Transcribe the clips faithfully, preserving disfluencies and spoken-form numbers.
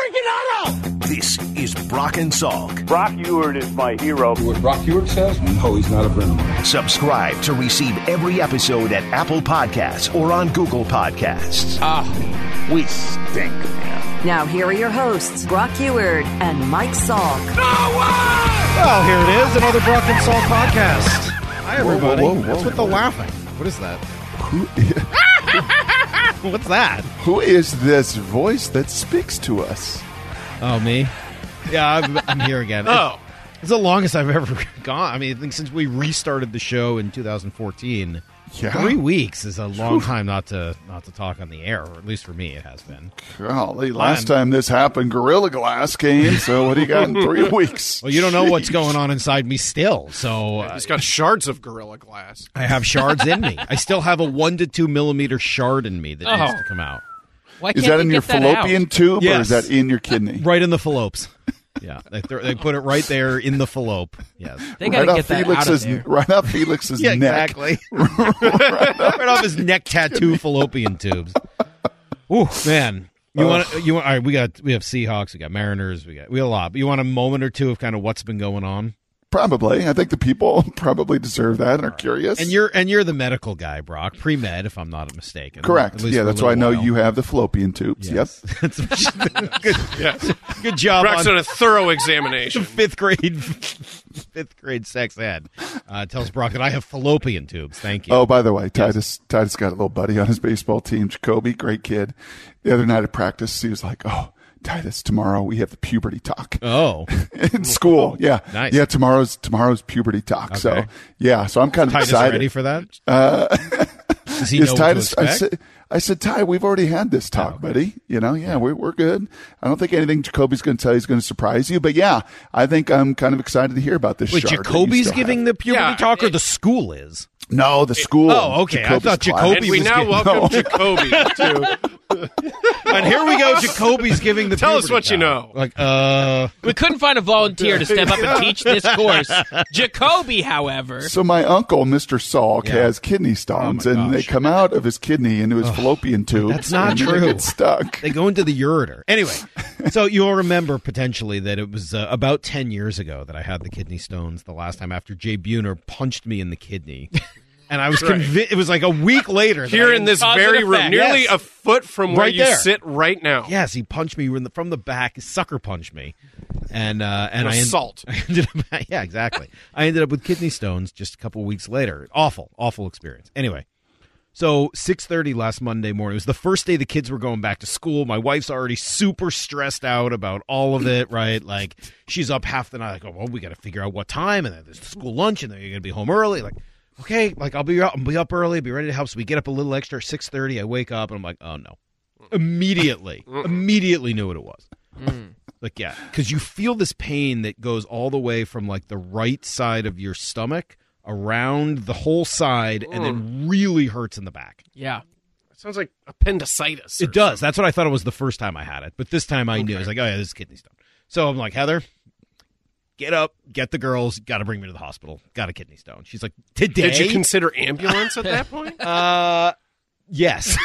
freaking auto! This is Brock and Salk. Brock Ewert is my hero. What Brock Ewert says? No, he's not a friend of mine. Subscribe to receive every episode at Apple Podcasts or on Google Podcasts. Ah, we stink, man. Now here are your hosts, Brock Ewert and Mike Salk. No way! Well, here it is, another Brock and Salk podcast. Hi, everybody. Whoa, whoa, whoa, What's whoa, with the whoa. laughing? What is that? Who, What's that? who is this voice that speaks to us? Oh, me? Yeah, I'm, I'm here again. Oh. It's the longest I've ever gone. I mean, I think since we restarted the show in two thousand fourteen, Yeah. three weeks is a long time not to not to talk on the air, or at least for me it has been. Golly, last I'm- time this happened, Gorilla Glass came, so what do you got in three weeks? Well, you don't know what's going on inside me still, so uh, He's got shards of Gorilla Glass. I have shards in me. I still have a one to two millimeter shard in me that Oh. needs to come out. Why Is can't that they in your get that fallopian out? tube, or Yes. is that in your kidney? Right in the fallopes. Yeah, they, th- they put it right there in the fallope. Yes. They got to right get off that out of Felix's, there. right off Felix's Yeah, neck. exactly. right off his neck tattoo fallopian tubes. Ooh, man. You want to, you want, all right, we got, we have Seahawks, we got Mariners, we got, we got a lot. But you want a moment or two of kind of what's been going on? Probably. I think the people probably deserve that and are curious. And you're, and you're the medical guy, Brock, pre-med, if I'm not mistaken. Correct. At least Yeah, for a that's why I little know while. you have the fallopian tubes. Yes. Yep. good, Yes. good job Brock's on done a thorough examination. fifth grade, fifth grade sex ed. Uh, tells Brock that I have fallopian tubes. Thank you. Oh, by the way, Titus Titus got a little buddy on his baseball team, Jacoby, great kid. The other night at practice, he was like, "Oh, Titus, tomorrow we have the puberty talk Oh. in school." Yeah, Nice. yeah. Tomorrow's tomorrow's puberty talk. So Okay. yeah, so I'm kind of Titus excited. ready for that? Uh, Does he is know what Titus? to I expect? said, I said, Ty, we've already had this talk, Oh, okay. buddy. You know, yeah, we're we're good. I don't think anything Jacoby's going to tell you is going to surprise you, but yeah, I think I'm kind of excited to hear about this. Wait, shard that you Jacoby's still giving have. the puberty Yeah, talk, or it- the school is? No, the school. Oh, okay. I Jacoby's thought class. Jacoby And we was now getting- welcome No. Jacoby to And here we go. Jacoby's giving the. Tell us puberty what you talk. know. Like, uh, We couldn't find a volunteer to step up and teach this course. Jacoby, however, So my uncle, Mister Salk, Yeah. has kidney stones, Oh, my and they gosh. come out of his kidney into his fallopian tube. that's not and they true. get stuck. they go into the ureter. Anyway, so you'll remember potentially that it was uh, about ten years ago that I had the kidney stones the last time after Jay Buhner punched me in the kidney. And I was Right. convinced, it was like a week later. that here I- in this Cause very and room, effect. nearly Yes. a foot from where Right you there. sit right now. Yes, he punched me in the, from the back, sucker punched me. And, uh, and An I, en- assault. I ended up, yeah, exactly. I ended up with kidney stones just a couple of weeks later. Awful, awful experience. Anyway. So six thirty last Monday morning. It was the first day the kids were going back to school. My wife's already super stressed out about all of it, right? Like, she's up half the night, like, oh, well, we got to figure out what time, and then there's school lunch, and then you're going to be home early. Like, okay, like, I'll be up, I'll be up early, be ready to help. So we get up a little extra, six thirty. I wake up, and I'm like, oh, no. Immediately, immediately knew what it was. Like, yeah, because you feel this pain that goes all the way from, like, the right side of your stomach around the whole side, and then really hurts in the back. yeah. It sounds like appendicitis. It does. That's what I thought it was the first time I had it. But this time I knew. I was like, oh, yeah, this is kidney stone. So I'm like, Heather, get up, get the girls, got to bring me to the hospital. Got a kidney stone. She's like, today? Did you consider ambulance at that point? Uh, yes.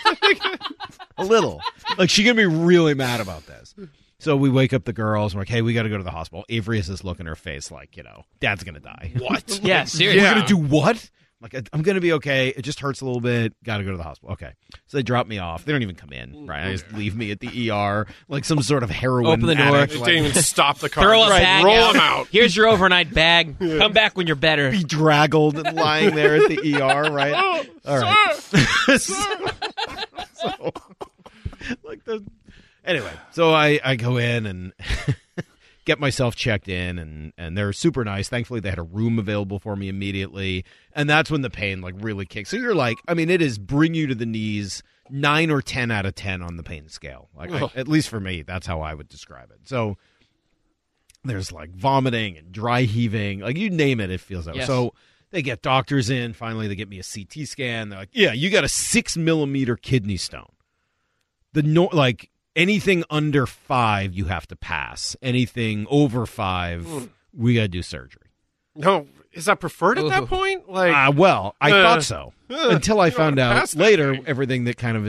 A little. Like, she's going to be really mad about this. So we wake up the girls, and we're like, hey, we got to go to the hospital. Avery has this look in her face like, you know, Dad's going to die. What? Yeah, seriously. We're going to do what? Like, I'm going to be okay. It just hurts a little bit. Got to go to the hospital. Okay. So they drop me off. They don't even come in, right? They just leave me at the E R like some sort of heroin Open the door. addict, They like, didn't even stop the car. Throw a Right, bag roll out. them out. Here's your overnight bag. Come back when you're better. bedraggled and lying there at the E R, right? All right. so, so, like the anyway, so I, I go in and get myself checked in, and, and they're super nice. Thankfully, they had a room available for me immediately, and that's when the pain like really kicks. So you're like, I mean, it is bring you to the knees, nine or ten out of ten on the pain scale. Like I, at least for me, that's how I would describe it. So there's like vomiting and dry heaving, like you name it, it feels that way. Yes. So they get doctors in. Finally, they get me a C T scan. They're like, yeah, you got a six millimeter kidney stone. The no, like anything under five, you have to pass. Anything over five, Mm. we got to do surgery. No, is that preferred at that Ooh. point? Like, Uh, well, I Uh, thought so uh, until I you don't found wanna out pass that later thing. everything that kind of is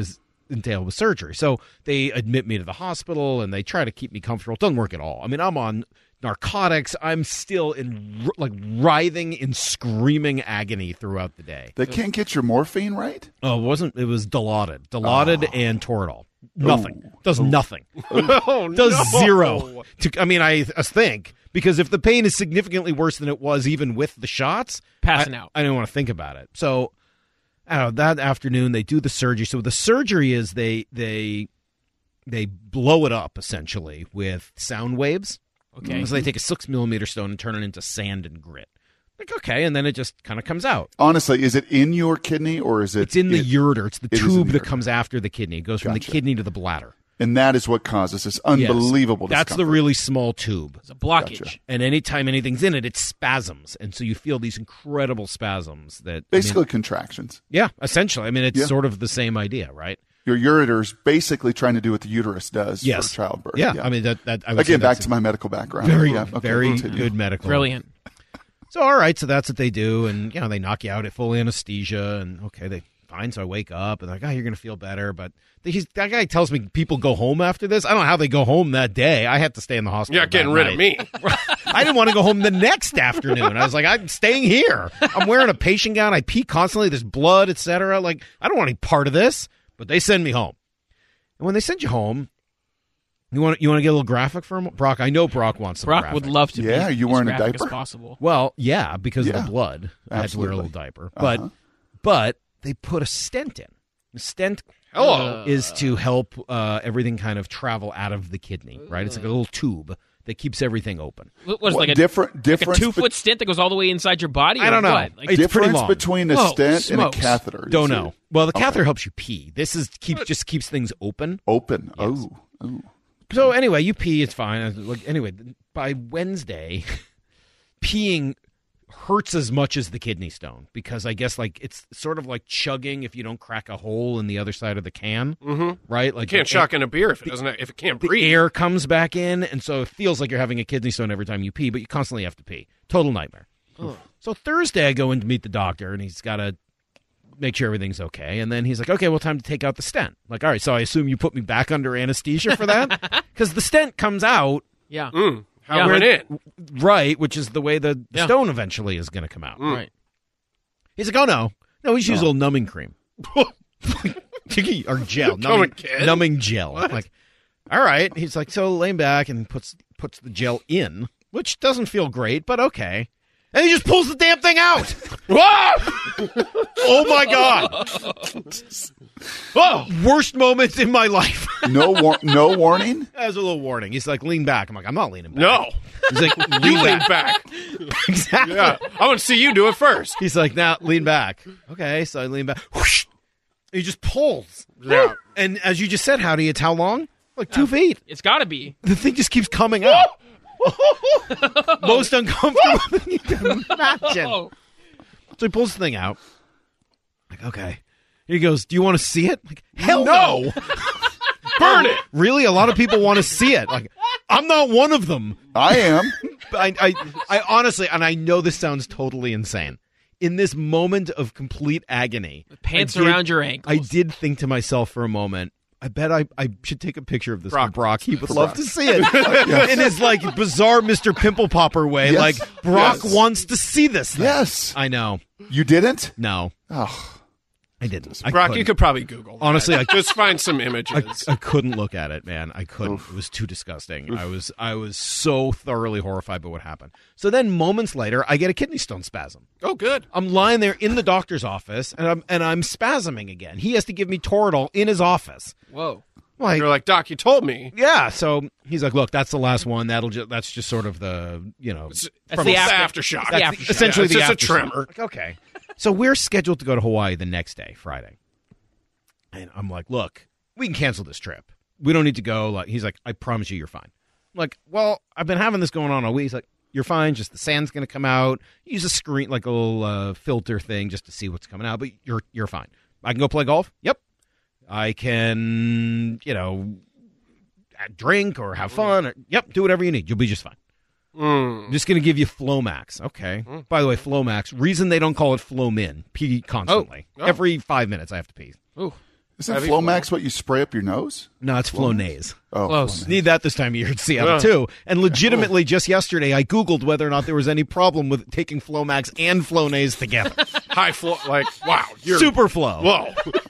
entail with surgery. So they admit me to the hospital, and they try to keep me comfortable. It doesn't work at all. I mean, I'm on narcotics. I'm still in like writhing in screaming agony throughout the day. They can't get your morphine right? Oh, it wasn't. It was Dilaudid. Dilaudid Oh. and Toradol. Nothing. Ooh. Does Ooh. nothing. Oh, Does no. zero. To, I mean, I, I think, because if the pain is significantly worse than it was even with the shots, Passing I, out. I didn't want to think about it. So, I don't know, that afternoon they do the surgery. So the surgery is they they they blow it up essentially with sound waves. Okay. So they take a six millimeter stone and turn it into sand and grit. Like, okay, and then it just kind of comes out. Honestly, is it in your kidney or is it? It's in the it- ureter. It's the it is in tube the that ureter. comes after the kidney. It goes from Gotcha. the kidney to the bladder. And that is what causes this unbelievable Yes. That's the discomfort. really small tube. It's a blockage. Gotcha. And anytime anything's in it, it spasms. And so you feel these incredible spasms that... I Basically mean, contractions. yeah, essentially. I mean, it's Yeah. sort of the same idea, right? Your ureter's basically trying to do what the uterus does Yes. for childbirth. Yeah, I mean, that... that I would say Again, back that's to my medical background. Very, yeah, okay, very continue. good medical. Brilliant. So, all right, so that's what they do. And, you know, they knock you out at full anesthesia. And, okay, they... Fine, so I wake up and they're like, oh, you're going to feel better. But he's, that guy tells me people go home after this. I don't know how they go home that day. I had to stay in the hospital. You're not getting that rid night. of me. I didn't want to go home the next afternoon. I was like, I'm staying here. I'm wearing a patient gown. I pee constantly. There's blood, et cetera. Like, I don't want any part of this. But they send me home. And when they send you home, you want you want to get a little graphic for him? Brock, I know Brock wants some Brock graphic. would love to be Yeah, are you as wearing a graphic diaper? as possible. Well, yeah, because of Yeah, the blood. I had to wear a little absolutely. diaper. But Uh-huh. but they put a stent in. The stent Hello. is to help uh, everything kind of travel out of the kidney, right? It's like a little tube that keeps everything open. What was it, What, like a different, like a difference two be- foot stint that goes all the way inside your body? I or don't know. what? Like, It's pretty difference long. between a Whoa, stent smokes. and a catheter? you Don't see? know. Well, the catheter Okay. helps you pee. This is keeps just keeps things open. Open. Oh, oh. So anyway, you pee, it's fine. I was like, anyway, by Wednesday, peeing hurts as much as the kidney stone because I guess like it's sort of like chugging if you don't crack a hole in the other side of the can, Mm-hmm. right? Like You can't the, shock in a beer if it doesn't. If it can't the breathe. air comes back in, and so it feels like you're having a kidney stone every time you pee, but you constantly have to pee. Total nightmare. So Thursday, I go in to meet the doctor, and he's got to make sure everything's okay. And then he's like, okay, well, time to take out the stent. Like, all right, so I assume you put me back under anesthesia for that? Because the stent comes out, yeah. Mm, how Yeah. it went in. right, which is the way the, the Yeah. stone eventually is going to come out. Right. He's like, oh, no. No, we just use a little numbing cream. or gel. Come Numbing, again? numbing gel. I'm like, all right. He's like, so lay back and puts puts the gel in, which doesn't feel great, but okay. And he just pulls the damn thing out. Whoa! Oh, my God. Whoa! Worst moment in my life. No, war- no warning. That was a little warning. He's like, lean back. I'm like, I'm not leaning back. No, He's like, you lean lean back. back. Exactly. Yeah, I want to see you do it first. He's like, now lean back. Okay, so I lean back. Whoosh! He just pulls. Yeah. And as you just said, Howdy, it's how long? Like two feet. It's got to be. The thing just keeps coming out. Most uncomfortable thing you can imagine. Oh. So he pulls the thing out. Like, okay. He goes, do you want to see it? Like, hell no. Burn it. Really? A lot of people want to see it. Like, I'm not one of them. I am. I, I, I honestly, and I know this sounds totally insane. In this moment of complete agony, Pants I did- around your ankles. I did think to myself for a moment, I bet I, I should take a picture of this Brock. for Brock. He would For love Brock. to see it in his like bizarre Mister Pimple Popper way. Yes. Like Brock Yes. wants to see this thing. Yes. I know. You didn't? No, Oh, I didn't. I Brock, couldn't. you could probably Google. Honestly, that. I- just find some I, images. I couldn't look at it, man. I couldn't. It was too disgusting. I was I was so thoroughly horrified by what happened. So then moments later, I get a kidney stone spasm. oh, good. I'm lying there in the doctor's office, and I'm and I'm spasming again. He has to give me Toradol in his office. Whoa. Like, You're like, Doc, you told me. yeah. So he's like, "Look, that's the last one. That'll just that's just sort of the you know It's, That's from the the after- aftershock. the that's aftershock. the- essentially Yeah, the it's just a aftershock. tremor. Like, okay. So we're scheduled to go to Hawaii the next day, Friday, and I'm like, "Look, we can cancel this trip. We don't need to go." Like, he's like, "I promise you, you're fine." I'm like, well, I've been having this going on all week. He's like, "You're fine. Just the sand's going to come out. Use a screen, like a little uh, filter thing, just to see what's coming out. But you're you're fine. I can go play golf. Yep. I can, you know, drink or have fun. Or, yep. Do whatever you need. You'll be just fine. Mm. I'm just going to give you Flomax. Okay. By the way, Flomax, reason they don't call it Flomin, pee constantly. Oh. Oh. Every five minutes I have to pee. Ooh. Isn't Heavy Flomax what you spray up your nose? No, it's Flonase. Oh, Close. Flonase. Need that this time of year in Seattle, Yeah. too. And legitimately, just yesterday, I Googled whether or not there was any problem with taking Flomax and Flonase together. High flow, like, wow. You're, Super Flow. Whoa.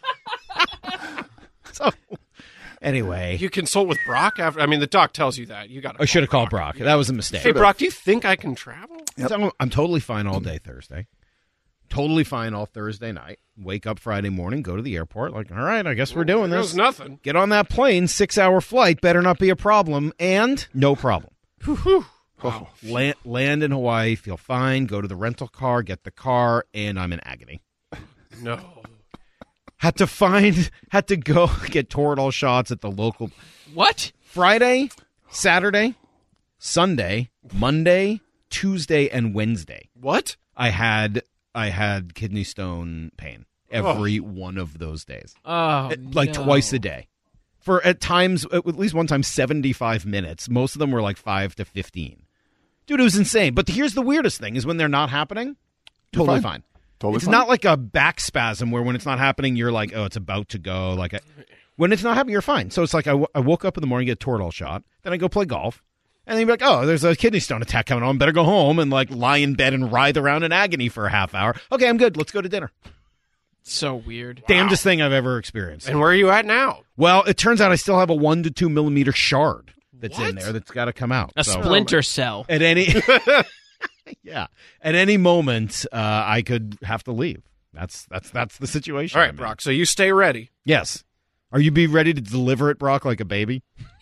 So, anyway, You consult with Brock after? I mean, the doc tells you that. You got to. I should have called Brock. That was a mistake. Hey, Brock, do you think I can travel? Yep. So I'm totally fine all day Thursday. Totally fine all Thursday night. Wake up Friday morning, go to the airport. Like, all right, I guess we're doing There this. was nothing. Get on that plane, six-hour flight, better not be a problem, and no problem. Wow. Land, land in Hawaii, feel fine, go to the rental car, get the car, and I'm in agony. No. Had to find, had to go get Toradol shots at the local What? Friday, Saturday, Sunday, Monday, Tuesday, and Wednesday. What? I had I had kidney stone pain every one of those days, Oh, like no. twice a day, for at times at least one time seventy-five minutes. Most of them were like five to fifteen. Dude, it was insane. But here's the weirdest thing: is when they're not happening, You're totally fine. fine. Totally It's fine. not like a back spasm where when it's not happening, you're like, oh, it's about to go. Like, a, when it's not happening, you're fine. So it's like I, w- I woke up in the morning, get a Toradol shot, then I go play golf, and then you're like, oh, there's a kidney stone attack coming on. Better go home and like lie in bed and writhe around in agony for a half hour. Okay, I'm good. Let's go to dinner. So weird. Damnedest thing I've ever experienced. And where are you at now? Well, it turns out I still have a one to two millimeter shard that's in What? there that's got to come out. A So- splinter cell. At any, yeah, at any moment, uh, I could have to leave. That's that's that's the situation. All I'm right, in. Brock. So you stay ready. Yes. Are you be ready to deliver it, Brock, like a baby?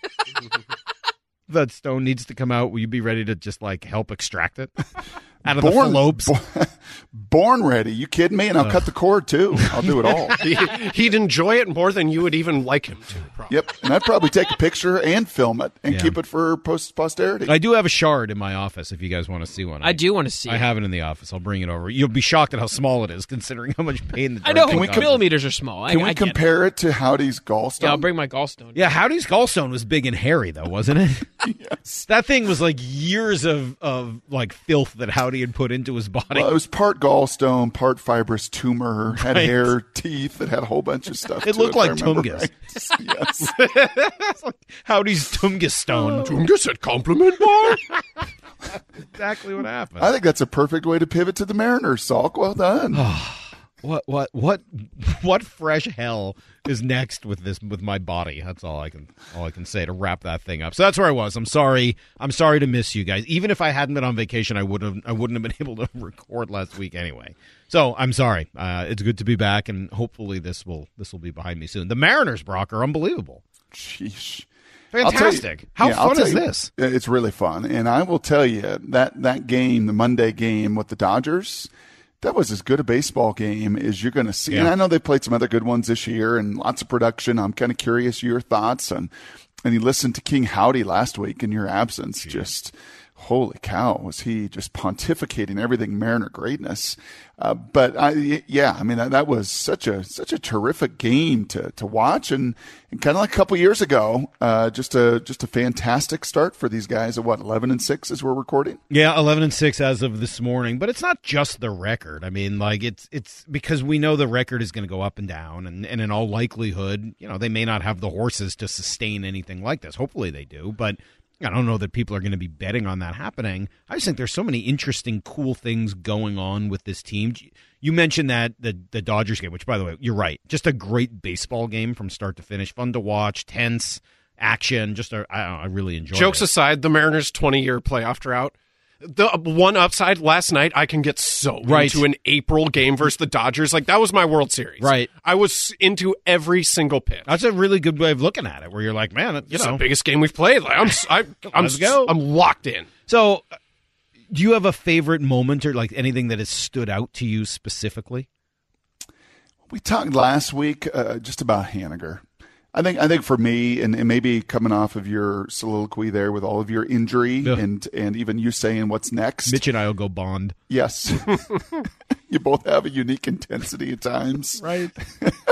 That stone needs to come out. Will you be ready to just like help extract it out of the lobes? Born, born ready. You kidding me? And I'll cut the cord too. I'll do it all. He- He'd enjoy it more than you would even like him to. Probably. Yep. And I'd probably take a picture and film it and Yeah. keep it for post posterity. I do have a shard in my office. If you guys want to see one, I do want to see I it. have it in the office. I'll bring it over. You'll be shocked at how small it is, considering how much pain the I know drug can cause. millimeters are small. Can I, we I get it. compare it to Howdy's gallstone? Yeah, I'll bring my gallstone. Yeah, Howdy's gallstone was big and hairy, though, wasn't it? Yes. That thing was like years of, of like filth that Howdy had put into his body. Well, it was part gallstone, part fibrous tumor, had Right. hair, teeth, it had a whole bunch of stuff. It to looked if I like remember Tungus. right. Yes. It's like Howdy's Tungus stone. Tungus at compliment bar? Exactly what happened. I think that's a perfect way to pivot to the Mariners, Salk. Well done. What what what what fresh hell is next with this with my body? That's all I can all I can say to wrap that thing up. So that's where I was. I'm sorry. I'm sorry to miss you guys. Even if I hadn't been on vacation, I would have I wouldn't have been able to record last week anyway. So I'm sorry. Uh, it's good to be back, and hopefully this will this will be behind me soon. The Mariners, Brock, are unbelievable. Sheesh. I'll tell you- Fantastic. How yeah, I'll fun tell is you, this? It's really fun. And I will tell you that that game, the Monday game with the Dodgers, that was as good a baseball game as you're going to see. Yeah. And I know they played some other good ones this year and lots of production. I'm kind of curious your thoughts. And, and you listened to King Howdy last week in your absence. Just holy cow, was he just pontificating everything Mariner greatness. Uh, but I, yeah, I mean, that, that was such a, such a terrific game to, to watch. And, and kind of like a couple years ago, uh, just a, just a fantastic start for these guys at what, eleven and six as we're recording? Yeah, eleven and six as of this morning, but it's not just the record. I mean, like it's it's because we know the record is going to go up and down, and, and in all likelihood, you know, they may not have the horses to sustain anything like this. Hopefully they do, but I don't know that people are going to be betting on that happening. I just think there's so many interesting, cool things going on with this team. You mentioned that the the Dodgers game, which, by the way, you're right. Just a great baseball game from start to finish. Fun to watch, tense, action. Just a, I, don't know, I really enjoyed Jokes it. aside, the Mariners' twenty-year playoff drought. The one upside last night, I can get so Right. into an April game versus the Dodgers. Like, that was my World Series. Right. I was into every single pitch. That's a really good way of looking at it, where you're like, man, you It's know. the biggest game we've played. Like, I'm, s- I, I'm, Let's go. I'm locked in. So, uh, do you have a favorite moment or like anything that has stood out to you specifically? We talked last week uh, just about Haniger. I think I think for me, and, and maybe coming off of your soliloquy there with all of your injury Yeah. and and even you saying what's next. Mitch and I will go Bond. Yes. You both have a unique intensity at times. Right.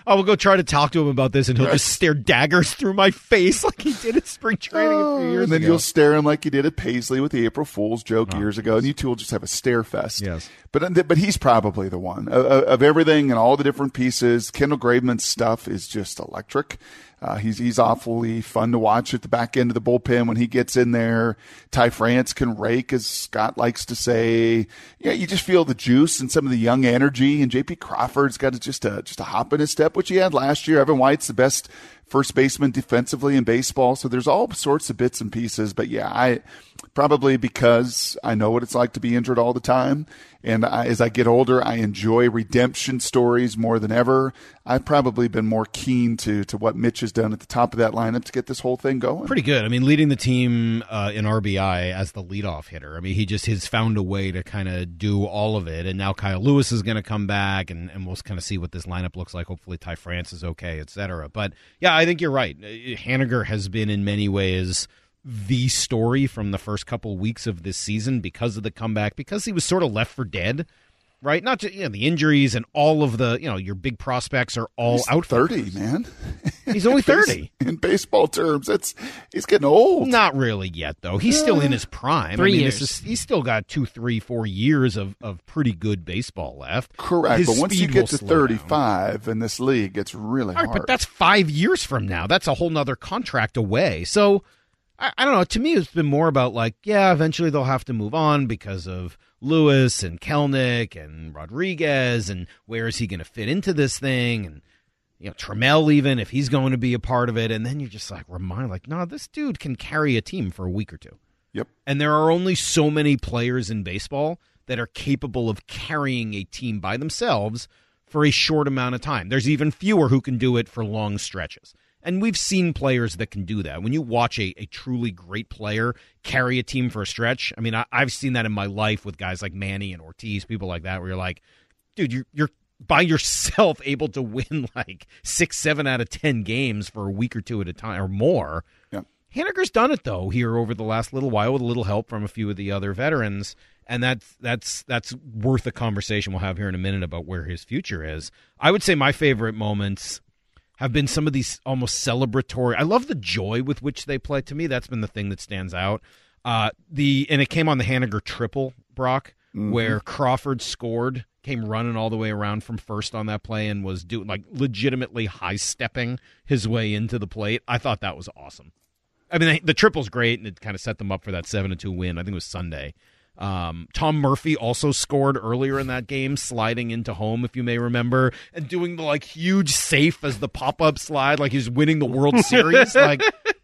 I will go try to talk to him about this, and he'll just stare daggers through my face like he did at spring training oh, a few years and then ago. you'll stare him like you did at Paisley with the April Fool's joke oh, years ago, and you two will just have a stare fest. Yes. But but he's probably the one. Of, of everything and all the different pieces, Kendall Graveman's stuff is just electric. Uh, he's he's awfully fun to watch at the back end of the bullpen when he gets in there. Ty France can rake, as Scott likes to say. Yeah, you just feel the juice and some of the young energy. And J P Crawford's got a, just a just a hop in his step, which he had last year. Evan White's the best first baseman defensively in baseball. So there's all sorts of bits and pieces. But yeah, I probably because I know what it's like to be injured all the time. And I, as I get older, I enjoy redemption stories more than ever. I've probably been more keen to to what Mitch has done at the top of that lineup to get this whole thing going. Pretty good. I mean, leading the team uh, in R B I as the leadoff hitter. I mean, he just has found a way to kind of do all of it. And now Kyle Lewis is going to come back, and, and we'll kind of see what this lineup looks like. Hopefully Ty France is okay, et cetera. But, yeah, I think you're right. Haniger has been in many ways the story from the first couple weeks of this season because of the comeback, because he was sort of left for dead, right? Not just, you know, the injuries and all of the, you know, your big prospects are all he's out. thirty, man. He's only thirty. In baseball terms, it's he's getting old. Not really yet, though. He's yeah. still in his prime. Three I mean, years. This is, he's still got two, three, four years of, of pretty good baseball left. Correct, his but once you get to thirty-five down. in this league, it's really all right, hard. But that's five years from now. That's a whole nother contract away. So, I, I don't know. To me, it's been more about like, yeah, eventually they'll have to move on because of Lewis and Kelnick and Rodriguez, and where is he going to fit into this thing? And, you know, Trammell, even if he's going to be a part of it. And then you're just like, remind, like, no, this dude can carry a team for a week or two. Yep. And there are only so many players in baseball that are capable of carrying a team by themselves for a short amount of time. There's even fewer who can do it for long stretches. And we've seen players that can do that. When you watch a, a truly great player carry a team for a stretch, I mean, I, I've seen that in my life with guys like Manny and Ortiz, people like that, where you're like, dude, you're, you're by yourself able to win like six, seven out of ten games for a week or two at a time or more. Yeah. Haniger's done it, though, here over the last little while with a little help from a few of the other veterans. And that's that's that's worth a conversation we'll have here in a minute about where his future is. I would say my favorite moments have been some of these almost celebratory. I love the joy with which they play. To me, that's been the thing that stands out. Uh, the and it came on the Haniger triple, Brock, mm-hmm. where Crawford scored, came running all the way around from first on that play and was doing like legitimately high-stepping his way into the plate. I thought that was awesome. I mean, the, the triple's great, and it kind of set them up for that seven to two win. I think it was Sunday. Um, Tom Murphy also scored earlier in that game, sliding into home, if you may remember, and doing the like huge safe as the pop-up slide, like he's winning the World Series. Like,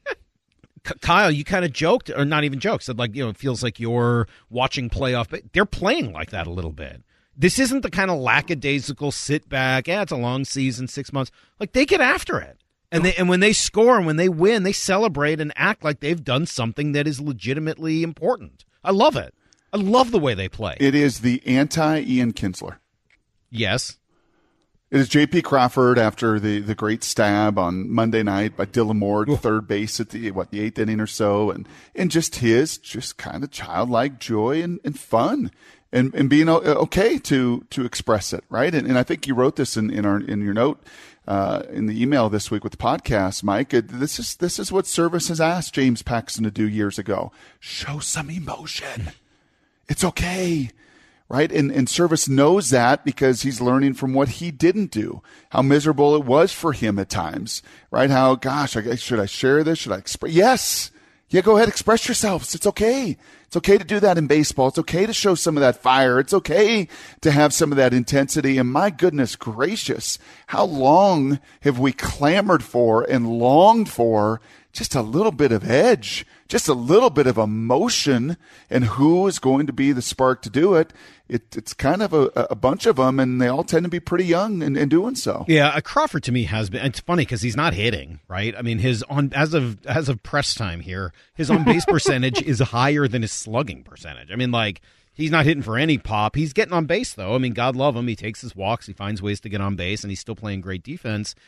Kyle, you kind of joked, or not even joked, said like, you know, it feels like you're watching playoff, but they're playing like that a little bit. This isn't the kind of lackadaisical sit back. Yeah, it's a long season, six months. Like, they get after it. And they, and when they score and when they win, they celebrate and act like they've done something that is legitimately important. I love it. I love the way they play. It is the anti-Ian Kinsler. Yes. It is J P Crawford after the, the great stab on Monday night by Dylan Moore at third base at the what the eighth inning or so, and and just his just kind of childlike joy and, and fun, and and being okay to to express it, right? And and I think you wrote this in, in our in your note uh, in the email this week with the podcast, Mike. This is this is what Service has asked James Paxton to do years ago: show some emotion. It's okay, right? And, and Service knows that because he's learning from what he didn't do, how miserable it was for him at times, right? How, gosh, I, should I share this? Should I express? Yes. Yeah, go ahead, express yourselves. It's okay. It's okay to do that in baseball. It's okay to show some of that fire. It's okay to have some of that intensity. And my goodness gracious, how long have we clamored for and longed for just a little bit of edge, just a little bit of emotion, and who is going to be the spark to do it? It it's kind of a, a bunch of them, and they all tend to be pretty young in, in doing so. Yeah, Crawford to me has been. It's funny because he's not hitting, right? I mean, his on as of as of press time here, his on base percentage is higher than his slugging percentage. I mean, like, he's not hitting for any pop. He's getting on base though. I mean, God love him. He takes his walks. He finds ways to get on base, and he's still playing great defense.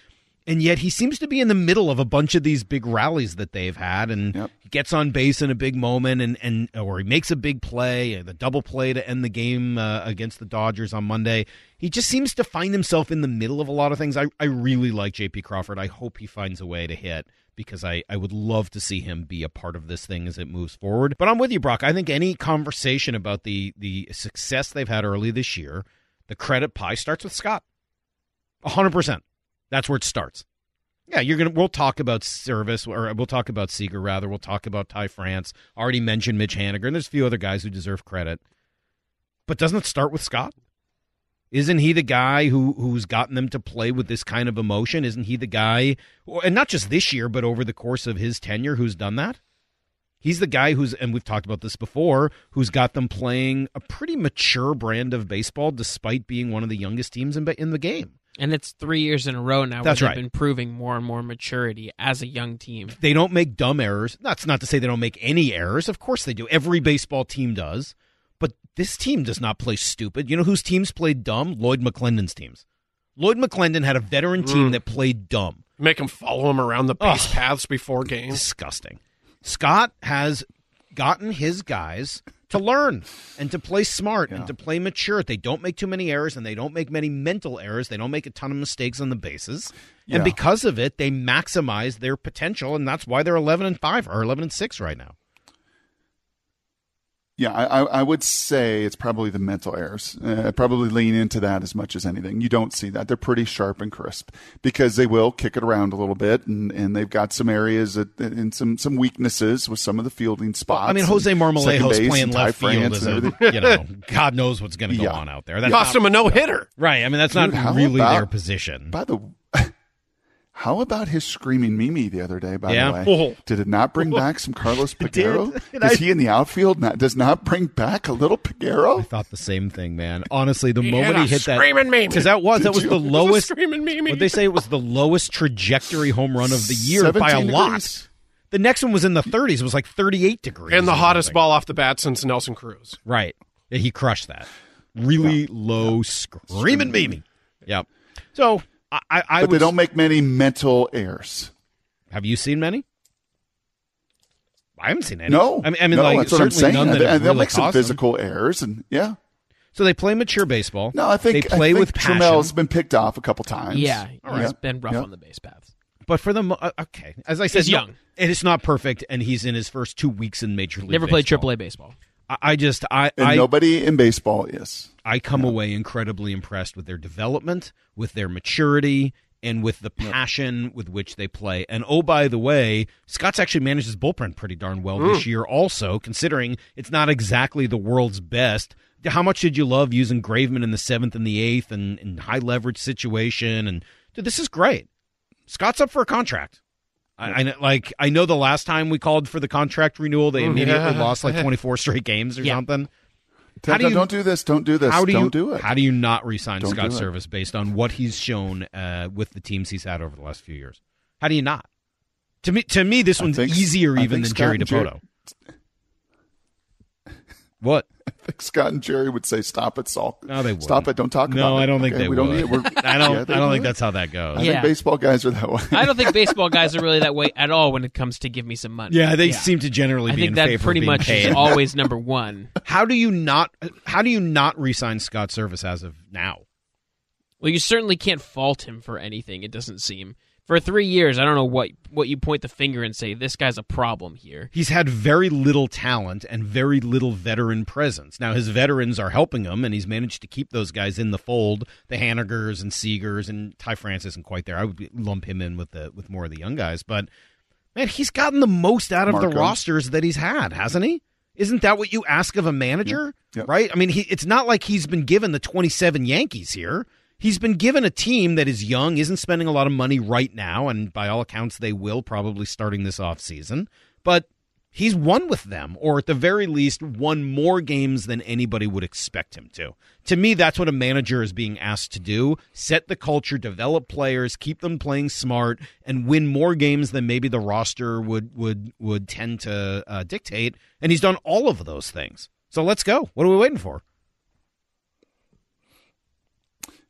And yet he seems to be in the middle of a bunch of these big rallies that they've had, and Yep. he gets on base in a big moment, and, and or he makes a big play, the double play to end the game uh, against the Dodgers on Monday. He just seems to find himself in the middle of a lot of things. I, I really like J P Crawford. I hope he finds a way to hit, because I, I would love to see him be a part of this thing as it moves forward. But I'm with you, Brock. I think any conversation about the, the success they've had early this year, the credit pie starts with Scott. one hundred percent. That's where it starts. Yeah, you're gonna. We'll talk about Service, or we'll talk about Seager, rather. We'll talk about Ty France. Already mentioned Mitch Haniger, and there's a few other guys who deserve credit. But doesn't it start with Scott? Isn't he the guy who who's gotten them to play with this kind of emotion? Isn't he the guy, and not just this year, but over the course of his tenure, who's done that? He's the guy who's, and we've talked about this before, who's got them playing a pretty mature brand of baseball, despite being one of the youngest teams in in the game. And it's three years in a row now That's where right. they've been proving more and more maturity as a young team. They don't make dumb errors. That's not to say they don't make any errors. Of course they do. Every baseball team does. But this team does not play stupid. You know whose teams played dumb? Lloyd McClendon's teams. Lloyd McClendon had a veteran team Mm. that played dumb. Make him follow him around the base Ugh. paths before games. Disgusting. Scott has gotten his guys to learn and to play smart Yeah. and to play mature. They don't make too many errors, and they don't make many mental errors. They don't make a ton of mistakes on the bases. And Yeah. because of it, they maximize their potential, and that's why they're eleven and five or eleven and six right now. Yeah, I, I I would say it's probably the mental errors. Uh, I'd probably lean into that as much as anything. You don't see that. They're pretty sharp and crisp, because they will kick it around a little bit, and, and they've got some areas that, and some, some weaknesses with some of the fielding spots. I mean, Jose and Marmolejo's second base playing and Ty left field France as and a, everything. you know, God knows what's going to go Yeah. on out there. That's Cost not, him a no-hitter. right. I mean, that's Dude, not how really about- their position. By the How about his screaming Mimi the other day, by Yeah. the way? Oh. Did it not bring back some Carlos did. Piguero? And Is I- he in the outfield? Not, does not bring back a little I Piguero? thought the same thing, man. Honestly, the He moment hit he a hit that, screaming Mimi. because that was that was you? the It was a lowest. Screaming Mimi. Would they say it was the lowest trajectory home run of the year by a seventeen lot? degrees. The next one was in the thirties. It was like thirty-eight degrees. And the or hottest something. ball off the bat since Nelson Cruz. Right. Yeah, he crushed that. Really low screaming Mimi. Yep. So I, I, I But would. they don't make many mental errors. Have you seen many? I haven't seen any. No. I mean, I mean no, like that's what I'm certainly saying. none that And have they'll really make some cost them. physical errors, and yeah. So they play mature baseball. No, I think they play I think with passion. Tramel's been picked off a couple times. Yeah, All he's right. been rough Yeah. on the base paths. But for the mo- uh, okay, as I said, He's no- young. and it's not perfect, and he's in his first two weeks in Major League. Never played Baseball. triple A baseball. I, I just I And I, nobody in baseball is. I come away incredibly impressed with their development, with their maturity, and with the passion with which they play. And oh, by the way, Scott's actually managed his bullpen pretty darn well this year also, considering it's not exactly the world's best. How much did you love using Graveman in the seventh and the eighth and, and high leverage situation? And dude, this is great. Scott's up for a contract. I, I know- like I know the last time we called for the contract renewal, they immediately yeah. lost like twenty-four straight games or Yeah. something. How do you- don't do this. Don't do this. How do don't you do it. How do you not re-sign Don't Scott do it. Service based on what he's shown uh, with the teams he's had over the last few years? How do you not? To me, to me, this I one's think- easier I even than think Jerry Scott and DePoto. What? I think Scott and Jerry would say, "Stop it, Saul. No, they wouldn't. Stop it. Don't talk about it." No, I don't think Okay, they we would. Don't need it. We're, I don't. Yeah, they I don't think would. that's how that goes. I Yeah. think baseball guys are that way. I don't think baseball guys are really that way at all when it comes to give me some money. Yeah, they seem to generally I be think in that favor pretty of being much paid. is always number one. How do you not? How do you not re-sign Scott Service as of now? Well, you certainly can't fault him for anything, it doesn't seem. For three years, I don't know what what you point the finger and say, this guy's a problem here. He's had very little talent and very little veteran presence. Now, his veterans are helping him, and he's managed to keep those guys in the fold, the Hanigers and Seagers, and Ty France isn't quite there. I would lump him in with the with more of the young guys. But, man, he's gotten the most out of the Marco. rosters that he's had, hasn't he? Isn't that what you ask of a manager? Yep. Yep. Right? I mean, he, it's not like he's been given the twenty-seven Yankees here. He's been given a team that is young, isn't spending a lot of money right now, and by all accounts they will probably starting this offseason. But he's won with them, or at the very least won more games than anybody would expect him to. To me, that's what a manager is being asked to do. Set the culture, develop players, keep them playing smart, and win more games than maybe the roster would would, would tend to uh, dictate. And he's done all of those things. So let's go. What are we waiting for?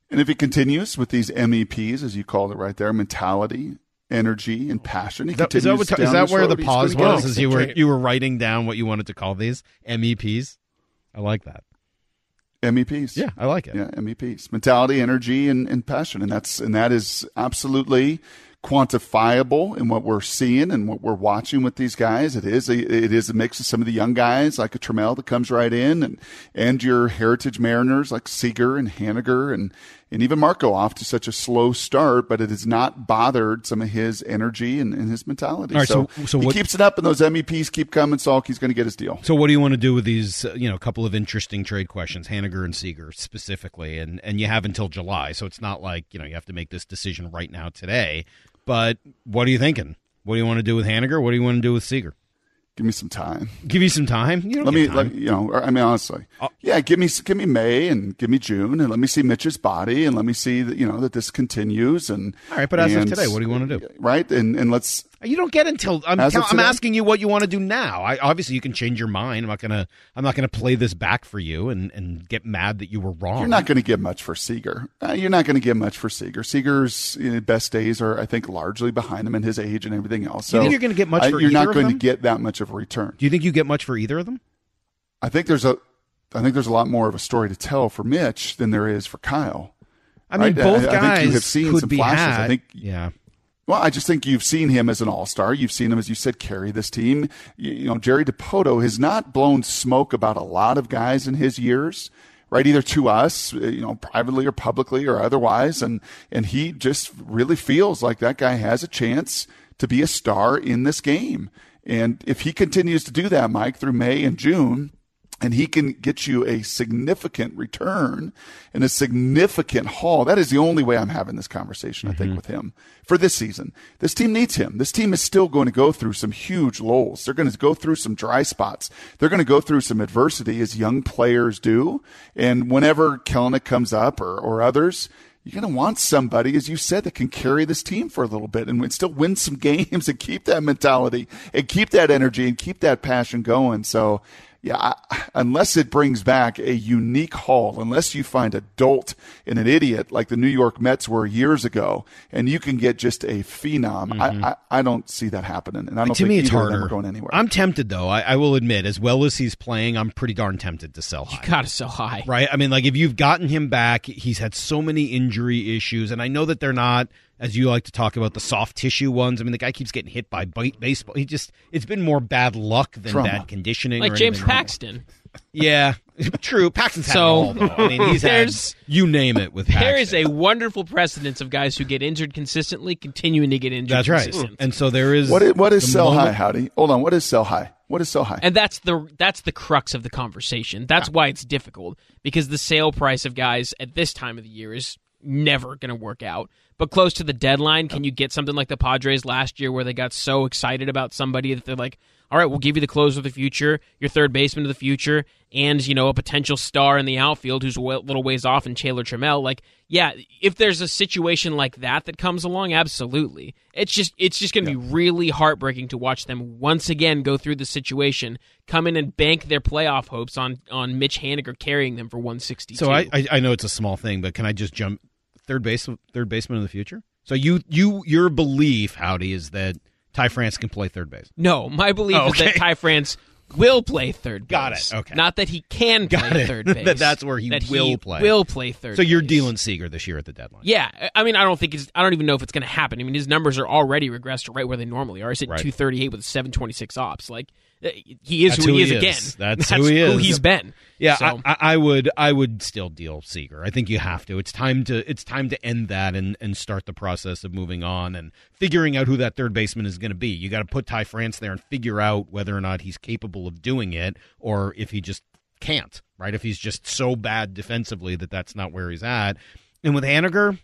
And if he continues with these M E Ps, as you called it right there, mentality, energy, and passion, he Is that, is that, continues what, down is that this where road, the he's pause gonna was get it. as you were you were writing down what you wanted to call these M E Ps? I like that. M E Ps. Yeah, I like it. Yeah, M E Ps. Mentality, energy, and, and passion. And that's and that is absolutely quantifiable in what we're seeing and what we're watching with these guys. It is a, it is a mix of some of the young guys like a Trammell that comes right in, and and your heritage Mariners like Seager and Haniger and and even Marco off to such a slow start, but it has not bothered some of his energy and, and his mentality. All right, so so- so he what- keeps it up, and those M E Ps keep coming. Salk, he's going to get his deal. So what do you want to do with these, uh, you know, a couple of interesting trade questions, Haniger and Seager specifically, and, and you have until July, so it's not like, you know, you have to make this decision right now today, but what are you thinking? What do you want to do with Haniger? What do you want to do with Seager? Give me some time. Give you some time? You don't Let get me, time. let, you know, I mean, honestly, yeah, give me, give me May and give me June, and let me see Mitch's body, and let me see that, you know, that this continues. And All right, but as of and- today, what do you want to do? Right, and and let's. You don't get until I'm. As of tell- I'm today? asking you what you want to do now. I obviously you can change your mind. I'm not gonna. I'm not gonna play this back for you and, and get mad that you were wrong. You're not going to give much for Seager. Uh, you're not going to give much for Seager. Seager's you know, best days are, I think, largely behind him and his age and everything else. So you think you're going to get much I- for You're either not of going them? to get that much of a return. Do you think you get much for either of them? I think there's a, I think there's a lot more of a story to tell for Mitch than there is for Kyle. I mean, Right? both I- I think guys you have seen could some be flashes. had. I think yeah. Well, I just think you've seen him as an all-star. You've seen him, as you said, carry this team. You, you know, Jerry DiPoto has not blown smoke about a lot of guys in his years, right? Either to us, you know, privately or publicly or otherwise. And, and he just really feels like that guy has a chance to be a star in this game. And if he continues to do that, Mike, through May and June, and he can get you a significant return and a significant haul. That is the only way I'm having this conversation, I think, with him for this season. This team needs him. This team is still going to go through some huge lulls. They're going to go through some dry spots. They're going to go through some adversity as young players do. And whenever Kelenic comes up or, or others, you're going to want somebody, as you said, that can carry this team for a little bit and still win some games and keep that mentality and keep that energy and keep that passion going. So, yeah, I, unless it brings back a unique haul, unless you find a dolt and an idiot like the New York Mets were years ago, and you can get just a phenom, mm-hmm. I, I, I don't see that happening. And I don't to think me, it's either of them harder. are going anywhere. I'm tempted, though. I, I will admit, as well as he's playing, I'm pretty darn tempted to sell high. You gotta sell high. Right? I mean, like, if you've gotten him back, he's had so many injury issues, and I know that they're not, as you like to talk about, the soft tissue ones. I mean, the guy keeps getting hit by bite baseball. He just, it's been more bad luck than Trauma. bad conditioning. Like or James anything. Paxton. Yeah, true. Paxton's had So, it all, though. I mean, he's had, there's- you name it with Paxton. There is a wonderful precedence of guys who get injured consistently continuing to get injured That's right. consistently. And so there is. What is, what is the sell moment- high, Howdy? Hold on. What is sell high? What is sell high? And that's the that's the crux of the conversation. That's why it's difficult, because the sale price of guys at this time of the year is never going to work out. But close to the deadline, can you get something like the Padres last year where they got so excited about somebody that they're like, all right, we'll give you the closer of the future, your third baseman of the future, and, you know, a potential star in the outfield who's a little ways off in Taylor Trammell. Like, yeah, if there's a situation like that that comes along, absolutely. It's just it's just going to yeah. be really heartbreaking to watch them once again go through the situation, come in and bank their playoff hopes on, on Mitch Haniger carrying them for one sixty-two. So I, I I know it's a small thing, but can I just jump third base third baseman of the future? So you you your belief, Howdy, is that Ty France can play third base? No, my belief oh, okay. is that Ty France will play third base. Got it. Okay. Not that he can Got play it. third base. that that's where he that will he play. Will play third. So you're base. dealing Seager this year at the deadline. Yeah, I mean, I don't think it's. I don't even know if it's going to happen. I mean, his numbers are already regressed to right where they normally are. He's at right. two thirty-eight with seven twenty-six ops. Like he is That's who he who is he again. is. That's, That's who he is. Who he's been. Yeah, So- I, I would I would still deal Seager. I think you have to. It's time to it's time to end that and, and start the process of moving on and figuring out who that third baseman is going to be. You got to put Ty France there and figure out whether or not he's capable of doing it, or if he just can't. Right? If he's just so bad defensively that that's not where he's at. And with Haniger,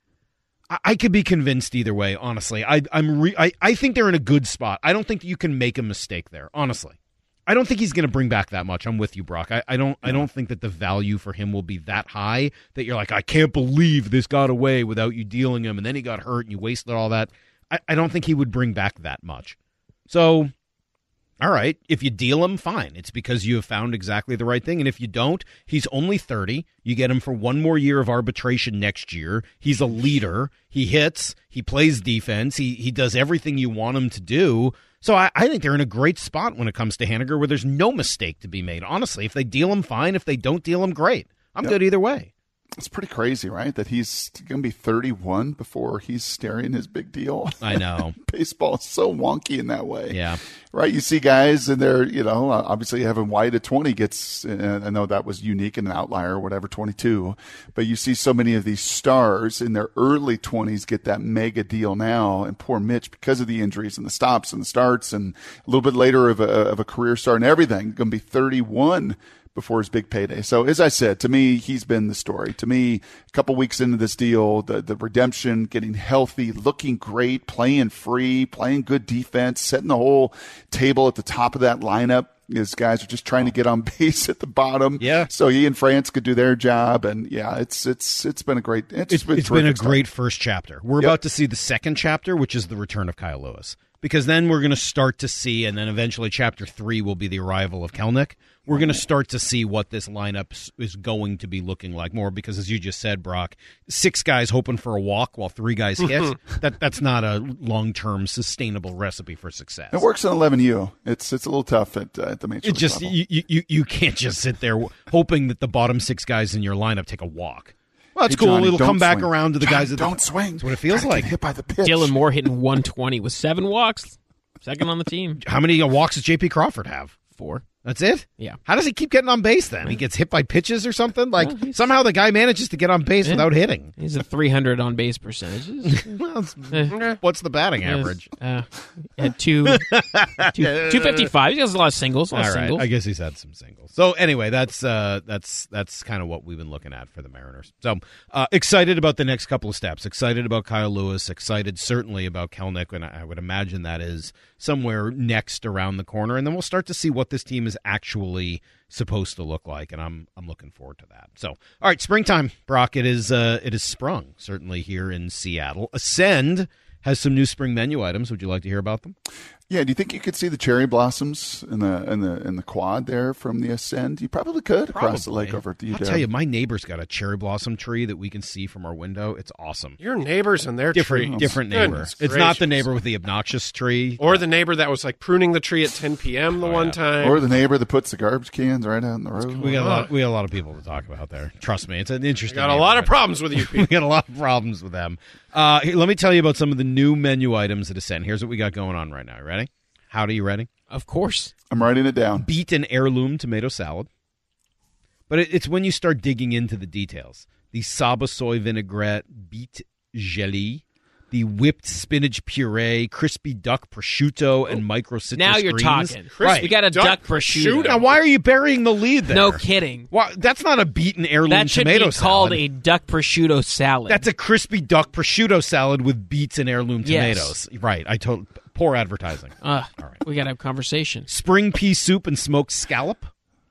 I, I could be convinced either way. Honestly, I I'm re, I I think they're in a good spot. I don't think you can make a mistake there. Honestly. I don't think he's going to bring back that much. I'm with you, Brock. I, I don't. I don't think that the value for him will be that high that you're like, I can't believe this got away without you dealing him, and then he got hurt and you wasted all that. I, I don't think he would bring back that much. So All right. If you deal him, fine. It's because you have found exactly the right thing. And if you don't, he's only thirty. You get him for one more year of arbitration next year. He's a leader. He hits. He plays defense. He he does everything you want him to do. So I, I think they're in a great spot when it comes to Haniger, where there's no mistake to be made. Honestly, if they deal him, fine. If they don't deal him, great. I'm yep. good either way. It's pretty crazy, right? That he's going to be thirty-one before he's staring his big deal. I know. Baseball is so wonky in that way. Yeah. Right? You see guys and they're, you know, obviously Evan White at twenty gets, I know that was unique and an outlier or whatever, twenty-two. But you see so many of these stars in their early twenties get that mega deal now. And poor Mitch, because of the injuries and the stops and the starts and a little bit later of a, of a career start and everything, going to be thirty-one before his big payday. So as I said, to me, he's been the story. To me, a couple weeks into this deal, the, the redemption, getting healthy, looking great, playing free, playing good defense, setting the whole table at the top of that lineup. His guys are just trying to get on base at the bottom. Yeah. So he and France could do their job. And yeah, it's it's it's been a great it's, it's been, it's been a great first chapter. We're yep. about to see the second chapter, which is the return of Kyle Lewis. Because then we're going to start to see, and then eventually chapter three will be the arrival of Kelenic. We're going to start to see what this lineup is going to be looking like more because, as you just said, Brock, six guys hoping for a walk while three guys hit, that that's not a long-term sustainable recipe for success. It works in eleven U. It's it's a little tough at, uh, at the major it league just level. You, you, you can't just sit there hoping that the bottom six guys in your lineup take a walk. Well, that's hey, cool. Johnny, It'll come back swing. around to the Johnny, guys that don't swing. That's what it feels Try to like. Get hit by the pitch. Dylan Moore hitting one twenty with seven walks. Second on the team. How many walks does J P Crawford have? Four. That's it? Yeah. How does he keep getting on base then? He gets hit by pitches or something? Like, well, somehow the guy manages to get on base yeah. without hitting. He's a three hundred on base percentage. well, what's the batting average? Uh, at two, two, two fifty-five. He has a lot of singles. A lot All of right. singles. I guess he's had some singles. So anyway, that's uh, that's that's kind of what we've been looking at for the Mariners. So uh, excited about the next couple of steps. Excited about Kyle Lewis. Excited certainly about Kelenic, and I would imagine that is somewhere next around the corner. And then we'll start to see what this team is actually supposed to look like, and I'm I'm looking forward to that. So, all right, springtime, Brock. It is uh, it is sprung certainly here in Seattle. Ascend has some new spring menu items. Would you like to hear about them? Yeah, do you think you could see the cherry blossoms in the in the in the quad there from the Ascend? You probably could Probably. across the lake over at the U W. I'll tell you, my neighbor's got a cherry blossom tree that we can see from our window. It's awesome. Your neighbors and their Different, trees. different neighbor. Goodness It's gracious. not the neighbor with the obnoxious tree, Or the neighbor that was like pruning the tree at ten p.m. the Oh, one yeah. time. Or the neighbor that puts the garbage cans right out in the road. We got a lot. We got a lot of people to talk about there. Trust me, it's an interesting. Got a lot of neighborhood. problems with you We people. got a lot of problems with them. Uh, here, let me tell you about some of the new menu items at Ascend. Here's what we got going on right now. You ready? Howdy, you ready? Of course. I'm writing it down. Beet and heirloom tomato salad. But it, it's when you start digging into the details. The Saba soy vinaigrette beet jelly, the whipped spinach puree, crispy duck prosciutto, and micro citrus Now you're greens. talking. Right. We got a Duck duck, prosciutto. Now, why are you burying the lead there? No kidding. Why, that's not a beet and heirloom That should tomato be called salad. a duck prosciutto salad. That's a crispy duck prosciutto salad with beets and heirloom Yes. tomatoes. Right. I told poor advertising. Uh, All right. We got to have a conversation. Spring pea soup and smoked scallop.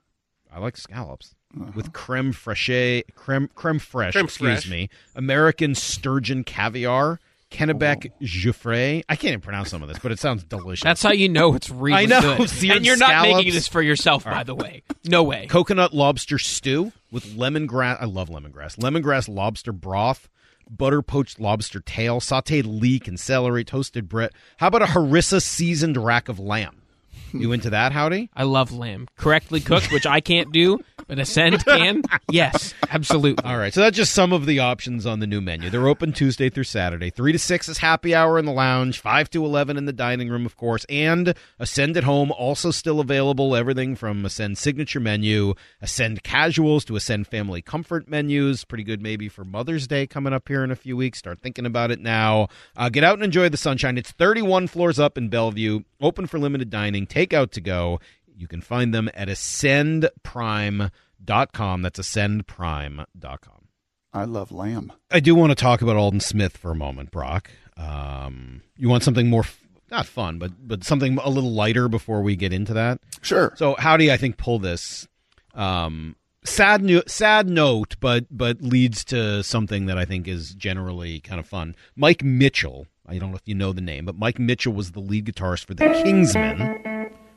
I like scallops. Uh-huh. With creme fraiche, creme creme fraiche, Creme excuse fraiche. me. American sturgeon caviar, Kennebec Giuffre. I can't even pronounce some of this, but it sounds delicious. That's how you know it's really I know, good. seared And you're not scallops. making this for yourself, by the way. No way. Coconut lobster stew with lemongrass. I love lemongrass. Lemongrass lobster broth, butter poached lobster tail, sautéed leek and celery, toasted bread. How about a harissa seasoned rack of lamb? You into that, Howdy? I love lamb. Correctly cooked, which I can't do, but Ascend can. Yes, absolutely. All right, so that's just some of the options on the new menu. They're open Tuesday through Saturday. three to six is happy hour in the lounge, five to eleven in the dining room, of course, and Ascend at Home, also still available. Everything from Ascend Signature Menu, Ascend Casuals to Ascend Family Comfort menus. Pretty good maybe for Mother's Day coming up here in a few weeks. Start thinking about it now. Uh, get out and enjoy the sunshine. It's thirty-one floors up in Bellevue, open for limited dining, take out to go. You can find them at ascend prime dot com. That's ascend prime dot com. I love lamb. I do want to talk about Alden Smith for a moment, Brock. Um, you want something more, f- not fun, but but something a little lighter before we get into that? Sure. So how do you, I think, pull this? Um, sad, no- sad note, but but leads to something that I think is generally kind of fun. Mike Mitchell, I don't know if you know the name, but Mike Mitchell was the lead guitarist for the Kingsmen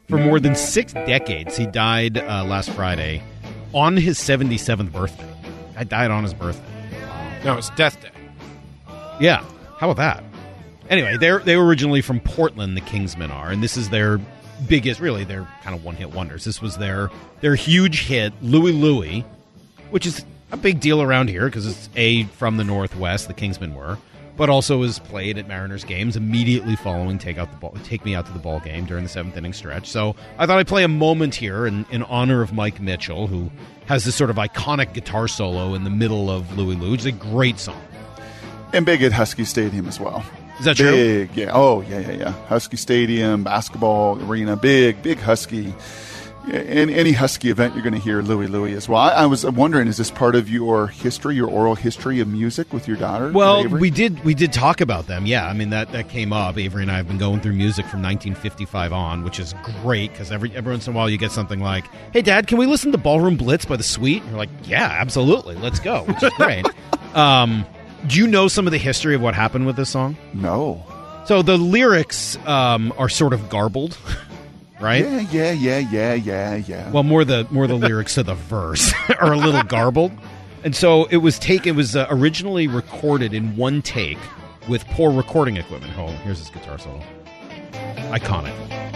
For more than six decades, he died uh, last Friday on his seventy-seventh birthday. I died on his birthday. No, it's Death Day. Yeah, how about that? Anyway, they they were originally from Portland, the Kingsmen are, and this is their biggest, really, their kind of one-hit wonders. This was their their huge hit, Louie Louie, which is a big deal around here because it's A, from the Northwest, the Kingsmen were, but also was played at Mariners games immediately following Take Out the Ball, Take Me Out to the Ball game during the seventh inning stretch. So I thought I'd play a moment here in, in honor of Mike Mitchell, who has this sort of iconic guitar solo in the middle of Louie Louie, which is a great song. And big at Husky Stadium as well. Is that true? Big, yeah. Oh, yeah, yeah, yeah. Husky Stadium, basketball arena, big, big Husky. In any Husky event, you're going to hear Louie Louie as well. I, I was wondering, is this part of your history, your oral history of music with your daughter? Well, Avery? we did we did talk about them. Yeah, I mean that, that came up. Avery and I have been going through music from nineteen fifty-five on, which is great because every every once in a while you get something like, "Hey, Dad, can we listen to Ballroom Blitz by The Sweet?" And you're like, "Yeah, absolutely, let's go," which is great. um, do you know some of the history of what happened with this song? No. So the lyrics um, are sort of garbled. Right? Yeah, yeah, yeah, yeah, yeah, yeah. Well, more the more the lyrics to the verse are a little garbled, and so it was take. It was uh, originally recorded in one take with poor recording equipment. Oh, here's his guitar solo. Iconic.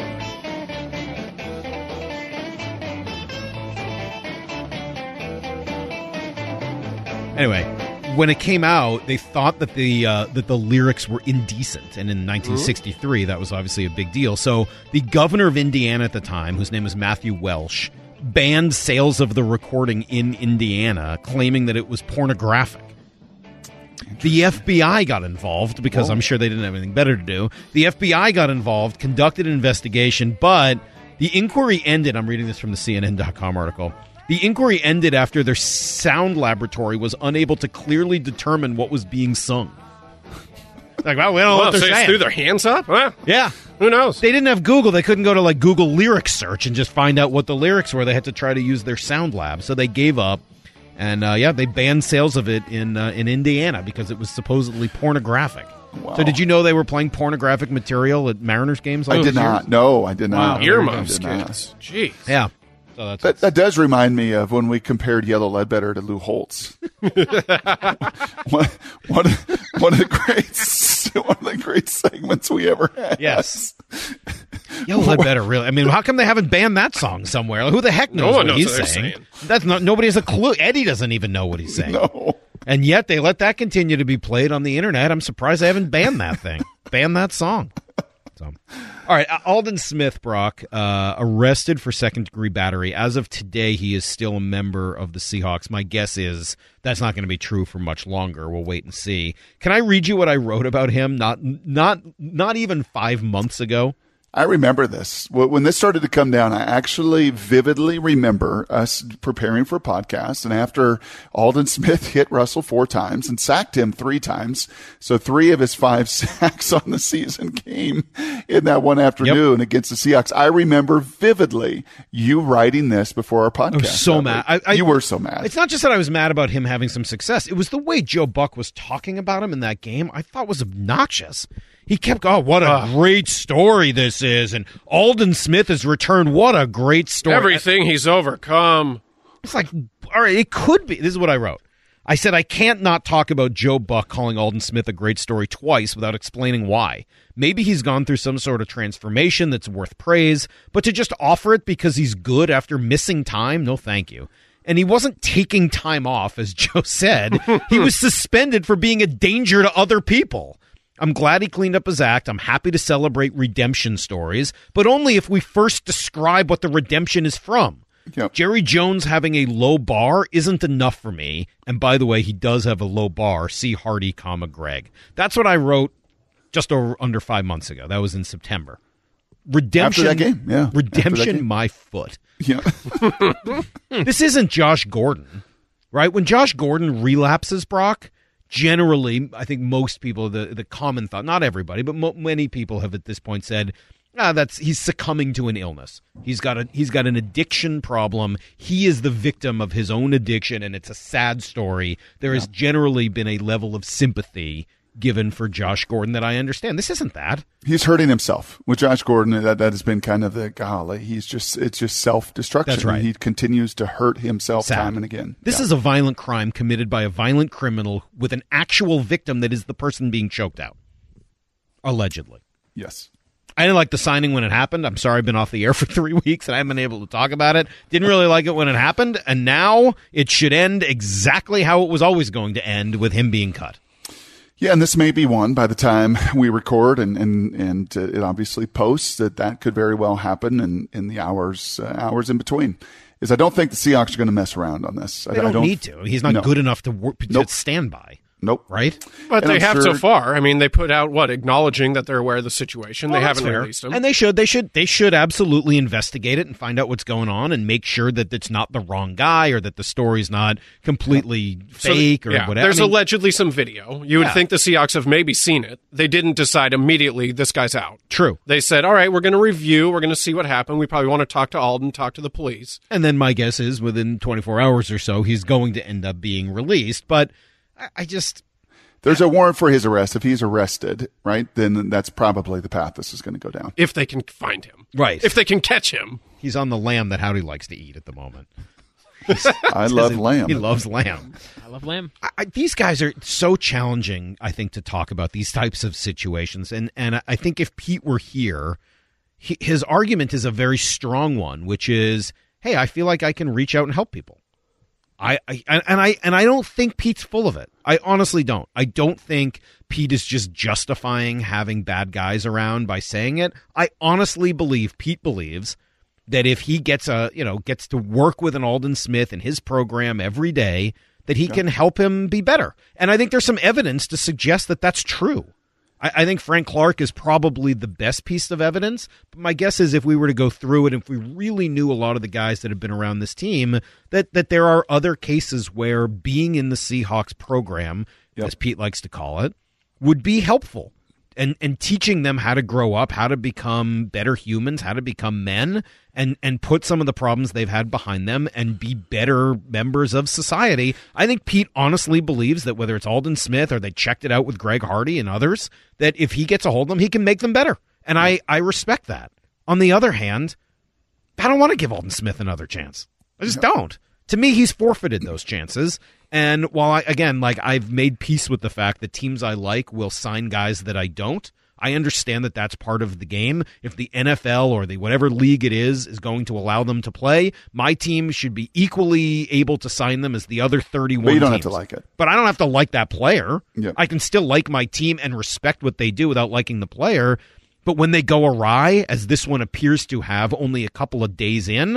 Anyway, when it came out, they thought that the uh, that the lyrics were indecent, and in nineteen sixty-three, mm-hmm. that was obviously a big deal. So the governor of Indiana at the time, whose name was Matthew Welsh, banned sales of the recording in Indiana, claiming that it was pornographic. The F B I got involved because Whoa. I'm sure they didn't have anything better to do. The F B I got involved, conducted an investigation, but the inquiry ended. I'm reading this from the C N N dot com article. The inquiry ended after their sound laboratory was unable to clearly determine what was being sung. Like, well, we don't know well, what they're so saying. Threw their hands up? Well, yeah. Who knows? They didn't have Google. They couldn't go to, like, Google lyric search and just find out what the lyrics were. They had to try to use their sound lab. So they gave up. And, uh, yeah, they banned sales of it in uh, in Indiana because it was supposedly pornographic. Wow. So did you know they were playing pornographic material at Mariners games? I did not. No, I did not. Wow. Earmuffs, kids. Jeez. Yeah. So that's that, that does remind me of when we compared Yellow Ledbetter to Lou Holtz. one, one, one of the great, one of the great segments we ever had. Yes. Yellow Ledbetter, really. I mean, how come they haven't banned that song somewhere? Who the heck knows no one what knows he's what saying? saying? That's not. Nobody has a clue. Eddie doesn't even know what he's saying. No. And yet they let that continue to be played on the internet. I'm surprised they haven't banned that thing. Banned that song. So, all right, Aldon Smith, Brock, uh, arrested for second-degree battery. As of today, he is still a member of the Seahawks. My guess is that's not going to be true for much longer. We'll wait and see. Can I read you what I wrote about him not not not even five months ago? I remember this. When this started to come down, I actually vividly remember us preparing for a podcast. And after Aldon Smith hit Russell four times and sacked him three times, so three of his five sacks on the season came in that one afternoon yep. against the Seahawks. I remember vividly you writing this before our podcast. I was so mad. I, I, you were so mad. It's not just that I was mad about him having some success. It was the way Joe Buck was talking about him in that game I thought was obnoxious. He kept going, oh, what a uh, great story this is. And Aldon Smith has returned. What a great story. Everything he's overcome. It's like, all right, it could be. This is what I wrote. I said, I can't not talk about Joe Buck calling Aldon Smith a great story twice without explaining why. Maybe he's gone through some sort of transformation that's worth praise, but to just offer it because he's good after missing time, no thank you. And he wasn't taking time off, as Joe said. He was suspended for being a danger to other people. I'm glad he cleaned up his act. I'm happy to celebrate redemption stories, but only if we first describe what the redemption is from. Yep. Jerry Jones having a low bar isn't enough for me. And by the way, he does have a low bar. See Hardy, comma, Greg. That's what I wrote just over under five months ago. That was in September. Redemption. After that game, yeah. Redemption, game. my foot. Yeah. This isn't Josh Gordon, right? When Josh Gordon relapses, Brock, generally, I think most people, the, the common thought, not everybody, but mo- many people have at this point said, ah, that's he's succumbing to an illness. He's got a he's got an addiction problem. He is the victim of his own addiction, and it's a sad story. There yeah. has generally been a level of sympathy given for Josh Gordon that I understand. This isn't that. He's hurting himself with Josh Gordon. That that has been kind of the golly. He's just it's just self destruction. That's right. He continues to hurt himself Sad. time and again. This Yeah. is a violent crime committed by a violent criminal with an actual victim that is the person being choked out, allegedly. Yes. I didn't like the signing when it happened. I'm sorry I've been off the air for three weeks and I haven't been able to talk about it. Didn't really like it when it happened, and now it should end exactly how it was always going to end, with him being cut. Yeah, and this may be one by the time we record and and, and uh, it obviously posts that that could very well happen in, in the hours uh, hours in between. Is I don't think the Seahawks are going to mess around on this. They I, don't, I don't need to. He's not no. good enough to, work, to Nope. stand by. Nope. Right? But And they I'm have sure- so far. I mean, they put out what, acknowledging that they're aware of the situation. Well, they that's haven't fair. released them. And they should. They should. They should absolutely investigate it and find out what's going on and make sure that it's not the wrong guy or that the story's not completely So, fake or yeah, whatever. There's I mean, allegedly some video. You would Yeah. think the Seahawks have maybe seen it. They didn't decide immediately this guy's out. True. They said, all right, we're going to review. We're going to see what happened. We probably want to talk to Alden, talk to the police. And then my guess is within twenty-four hours or so, he's going to end up being released. But I, I just. There's a warrant for his arrest. If he's arrested, right, then that's probably the path this is going to go down. If they can find him. Right. If they can catch him. He's on the lamb that Howdy likes to eat at the moment. I love lamb. He loves lamb. I love Lamb. I, I, these guys are so challenging, I think, to talk about these types of situations. And, and I think if Pete were here, he, his argument is a very strong one, which is, hey, I feel like I can reach out and help people. I, I and I and I don't think Pete's full of it. I honestly don't. I don't think Pete is just justifying having bad guys around by saying it. I honestly believe Pete believes that if he gets a you know gets to work with an Alden Smith in his program every day, that he can help him be better. And I think there's some evidence to suggest that that's true. I, I think Frank Clark is probably the best piece of evidence. But my guess is if we were to go through it, if we really knew a lot of the guys that have been around this team, that that there are other cases where being in the Seahawks program, Yep. as Pete likes to call it, would be helpful. And and teaching them how to grow up, how to become better humans, how to become men, and and put some of the problems they've had behind them and be better members of society. I think Pete honestly believes that whether it's Alden Smith or they checked it out with Greg Hardy and others, that if he gets a hold of them, he can make them better. And I, I respect that. On the other hand, I don't want to give Alden Smith another chance. I just don't. To me, he's forfeited those chances. And while I, again, like I've made peace with the fact that teams I like will sign guys that I don't, I understand that that's part of the game. If the N F L or the whatever league it is is going to allow them to play, my team should be equally able to sign them as the other thirty-one But you don't teams. have to like it. But I don't have to like that player. Yeah. I can still like my team and respect what they do without liking the player. But when they go awry, as this one appears to have only a couple of days in,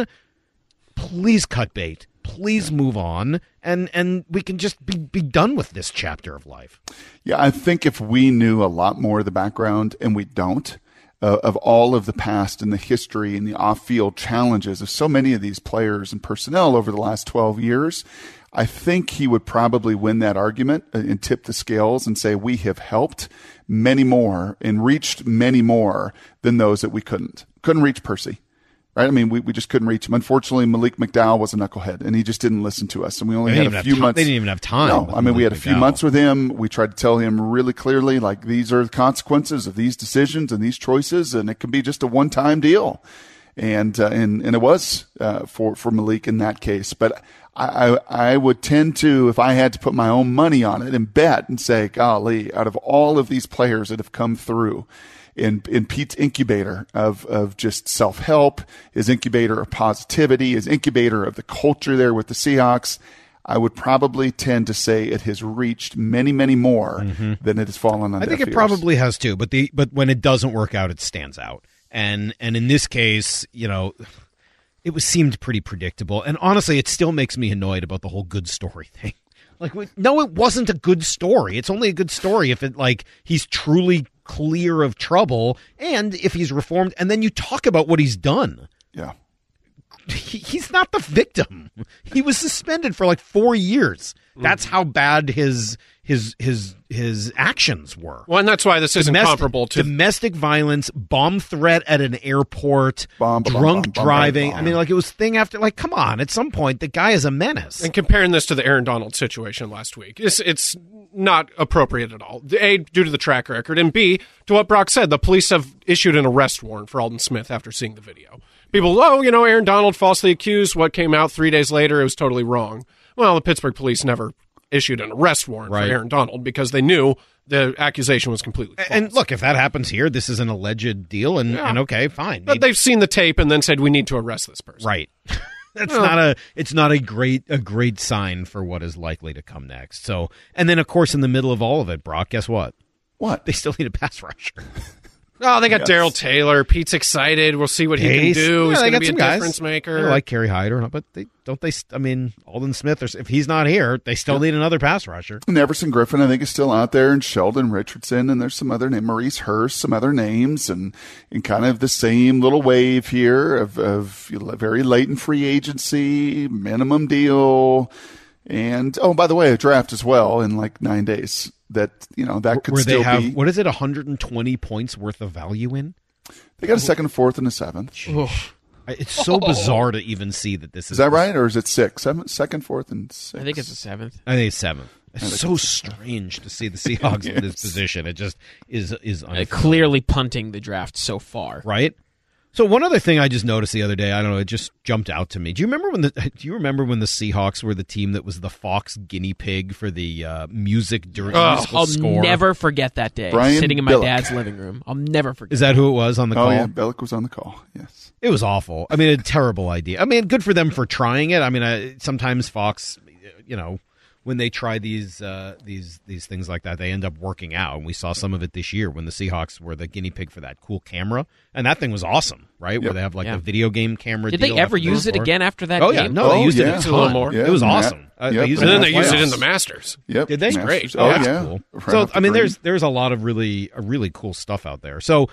please cut bait. Please move on, and, and we can just be, be done with this chapter of life. Yeah, I think if we knew a lot more of the background, and we don't, uh, of all of the past and the history and the off-field challenges of so many of these players and personnel over the last twelve years, I think he would probably win that argument and tip the scales and say we have helped many more and reached many more than those that we couldn't. Couldn't reach Percy. Right? I mean, we, we just couldn't reach him. Unfortunately, Malik McDowell was a knucklehead, and he just didn't listen to us. And we only They had didn't a even few have ti- months. they didn't even have time No, with I mean, we had a Malik few McDowell. months with him. We tried to tell him really clearly, like, these are the consequences of these decisions and these choices, and it can be just a one-time deal. And uh, and and it was uh, for for Malik in that case. But I, I I would tend to, if I had to put my own money on it and bet and say, golly, out of all of these players that have come through, in in Pete's incubator of of just self-help, his incubator of positivity, his incubator of the culture there with the Seahawks, I would probably tend to say it has reached many, many more mm-hmm. than it has fallen on I think deaf it ears. probably has too, but the but when it doesn't work out, it stands out. And and in this case, you know, it was seemed pretty predictable. And honestly, it still makes me annoyed about the whole good story thing. Like, no, it wasn't a good story. It's only a good story if it like he's truly clear of trouble and if he's reformed. And then you talk about what he's done. Yeah. He, he's not the victim. He was suspended for like four years. That's how bad his his his his actions were. Well, and that's why this isn't Domestic- comparable to domestic violence, bomb threat at an airport, Bomb, bomb, drunk bomb, bomb, driving. bomb. I mean, like it was thing after. Like, come on! At some point, the guy is a menace. And comparing this to the Aaron Donald situation last week, it's, it's not appropriate at all. A, due to the track record, and B, to what Brock said, the police have issued an arrest warrant for Alden Smith after seeing the video. People, oh, you know, Aaron Donald falsely accused. What came out three days later, it was totally wrong. Well, the Pittsburgh police never issued an arrest warrant Right. for Aaron Donald because they knew the accusation was completely false. And look, if that happens here, this is an alleged deal, and, Yeah. and okay, fine. But they've seen the tape and then said, we need to arrest this person. Right. That's not a it's not a great a great sign for what is likely to come next. So, and then of course in the middle of all of it, Brock, guess what? What? They still need a pass rusher. Oh, they got Yes. Daryl Taylor. Pete's excited. We'll see what he can Pace. do. Yeah, He's they going to got be a some guys. difference maker. I like Kerry Hyder, but they don't they I mean, Alden Smith, or if he's not here, they still need another pass rusher. And Everson Griffin, I think, is still out there, and Sheldon Richardson, and there's some other name, Maurice Hurst, some other names, and, and kind of the same little wave here of, of very latent free agency, minimum deal, and, oh, by the way, a draft as well in like nine days. That, you know, that could Where still they have be. what is it, one hundred twenty points worth of value in? They got a second, a fourth, and a seventh. It's so bizarre to even see that this is Is that right, or is it six? Seven, second, fourth, and six? I think it's the seventh. I think it's seventh. It's so strange to see the Seahawks in this Yes. position. It just is is Uh, unfair. clearly punting the draft so far. Right? So one other thing I just noticed the other day, I don't know, it just jumped out to me. Do you remember when the Do you remember when the Seahawks were the team that was the Fox guinea pig for the uh, music during Oh, musical I'll score? never forget that day. Brian sitting in my Billick. dad's living room. I'll never forget. Is that who it was on the Oh, call? yeah, Bellick was on the call, yes. It was awful. I mean, a terrible idea. I mean, good for them for trying it. I mean, I, sometimes Fox, you know, when they try these uh, these these things like that, they end up working out. And we saw some of it this year when the Seahawks were the guinea pig for that cool camera, and that thing was awesome, right? Where Yep. they have like Yeah. a video game camera. Did deal they ever after the use it score. again after that Oh game? yeah, no, they Oh, used it yeah. a Just a little ton. more. Yeah, It was Matt- awesome. Uh, yep, they used And it then in they used it playoffs. in the Masters. Yep. Did they? Masters. Great. Oh, That's yeah. cool. Right So off the I mean, green. there's there's a lot of really uh, really cool stuff out there. So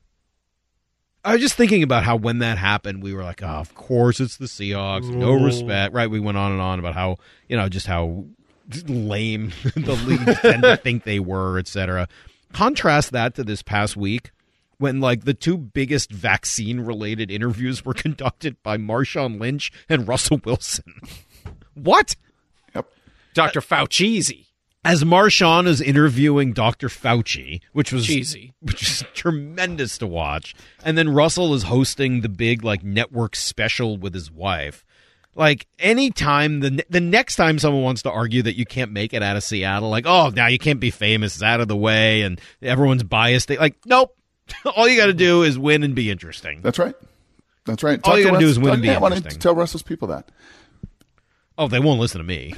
I was just thinking about how when that happened, we were like, oh, of course it's the Seahawks, no respect, right? We went on and on about how you know just how lame the league tend to think they were, et cetera. Contrast that to this past week when like the two biggest vaccine related interviews were conducted by Marshawn Lynch and Russell Wilson. What? Yep. Doctor Fauci. As Marshawn is interviewing Doctor Fauci, which was Cheesy. which is tremendous to watch, and then Russell is hosting the big like network special with his wife. Like anytime the the next time someone wants to argue that you can't make it out of Seattle, like oh now you can't be famous, it's out of the way, and everyone's biased. They, like nope, all you got to do is win and be interesting. That's right. That's right. All Talk you to gotta do Russ- is win and be yeah, why don't you interesting. tell Russell's people that? Oh, they won't listen to me.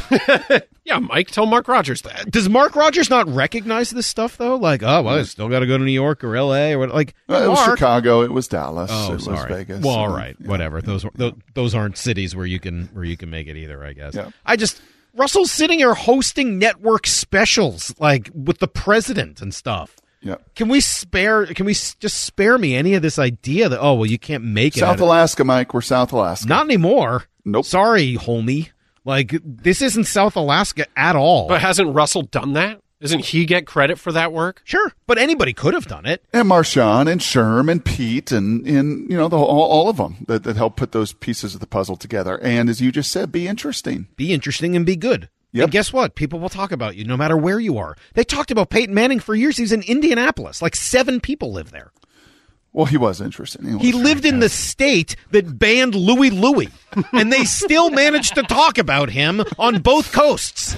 Yeah, Mike, tell Mark Rogers that. Does Mark Rogers not recognize this stuff though? Like oh well, I still got to go to New York or L A or what? Like Uh, it was Mark, Chicago. It was Dallas. Oh, it was sorry. Vegas. Well, all Uh, right, yeah. whatever. Those, those those aren't cities where you can where you can make it either. I guess. Yeah. I just Russell's sitting here hosting network specials like with the president and stuff. Yeah. Can we spare? Can we s- just spare me any of this idea that oh well you can't make it? South out of- Alaska, Mike. We're South Alaska. Not anymore. Nope. Sorry, homie. Like this isn't South Alaska at all. But hasn't Russell done that? Doesn't he get credit for that work? Sure, but anybody could have done it. and Marshawn and Sherm and Pete and, and you know the all, all of them that, that help put those pieces of the puzzle together. And as you just said, be interesting. Be interesting and be good. Yep. And guess what? People will talk about you no matter where you are. They talked about Peyton Manning for years. He's in Indianapolis. Like seven people live there. Well, he was interesting. was He very lived in good. the state that banned Louie Louie, and they still managed to talk about him on both coasts.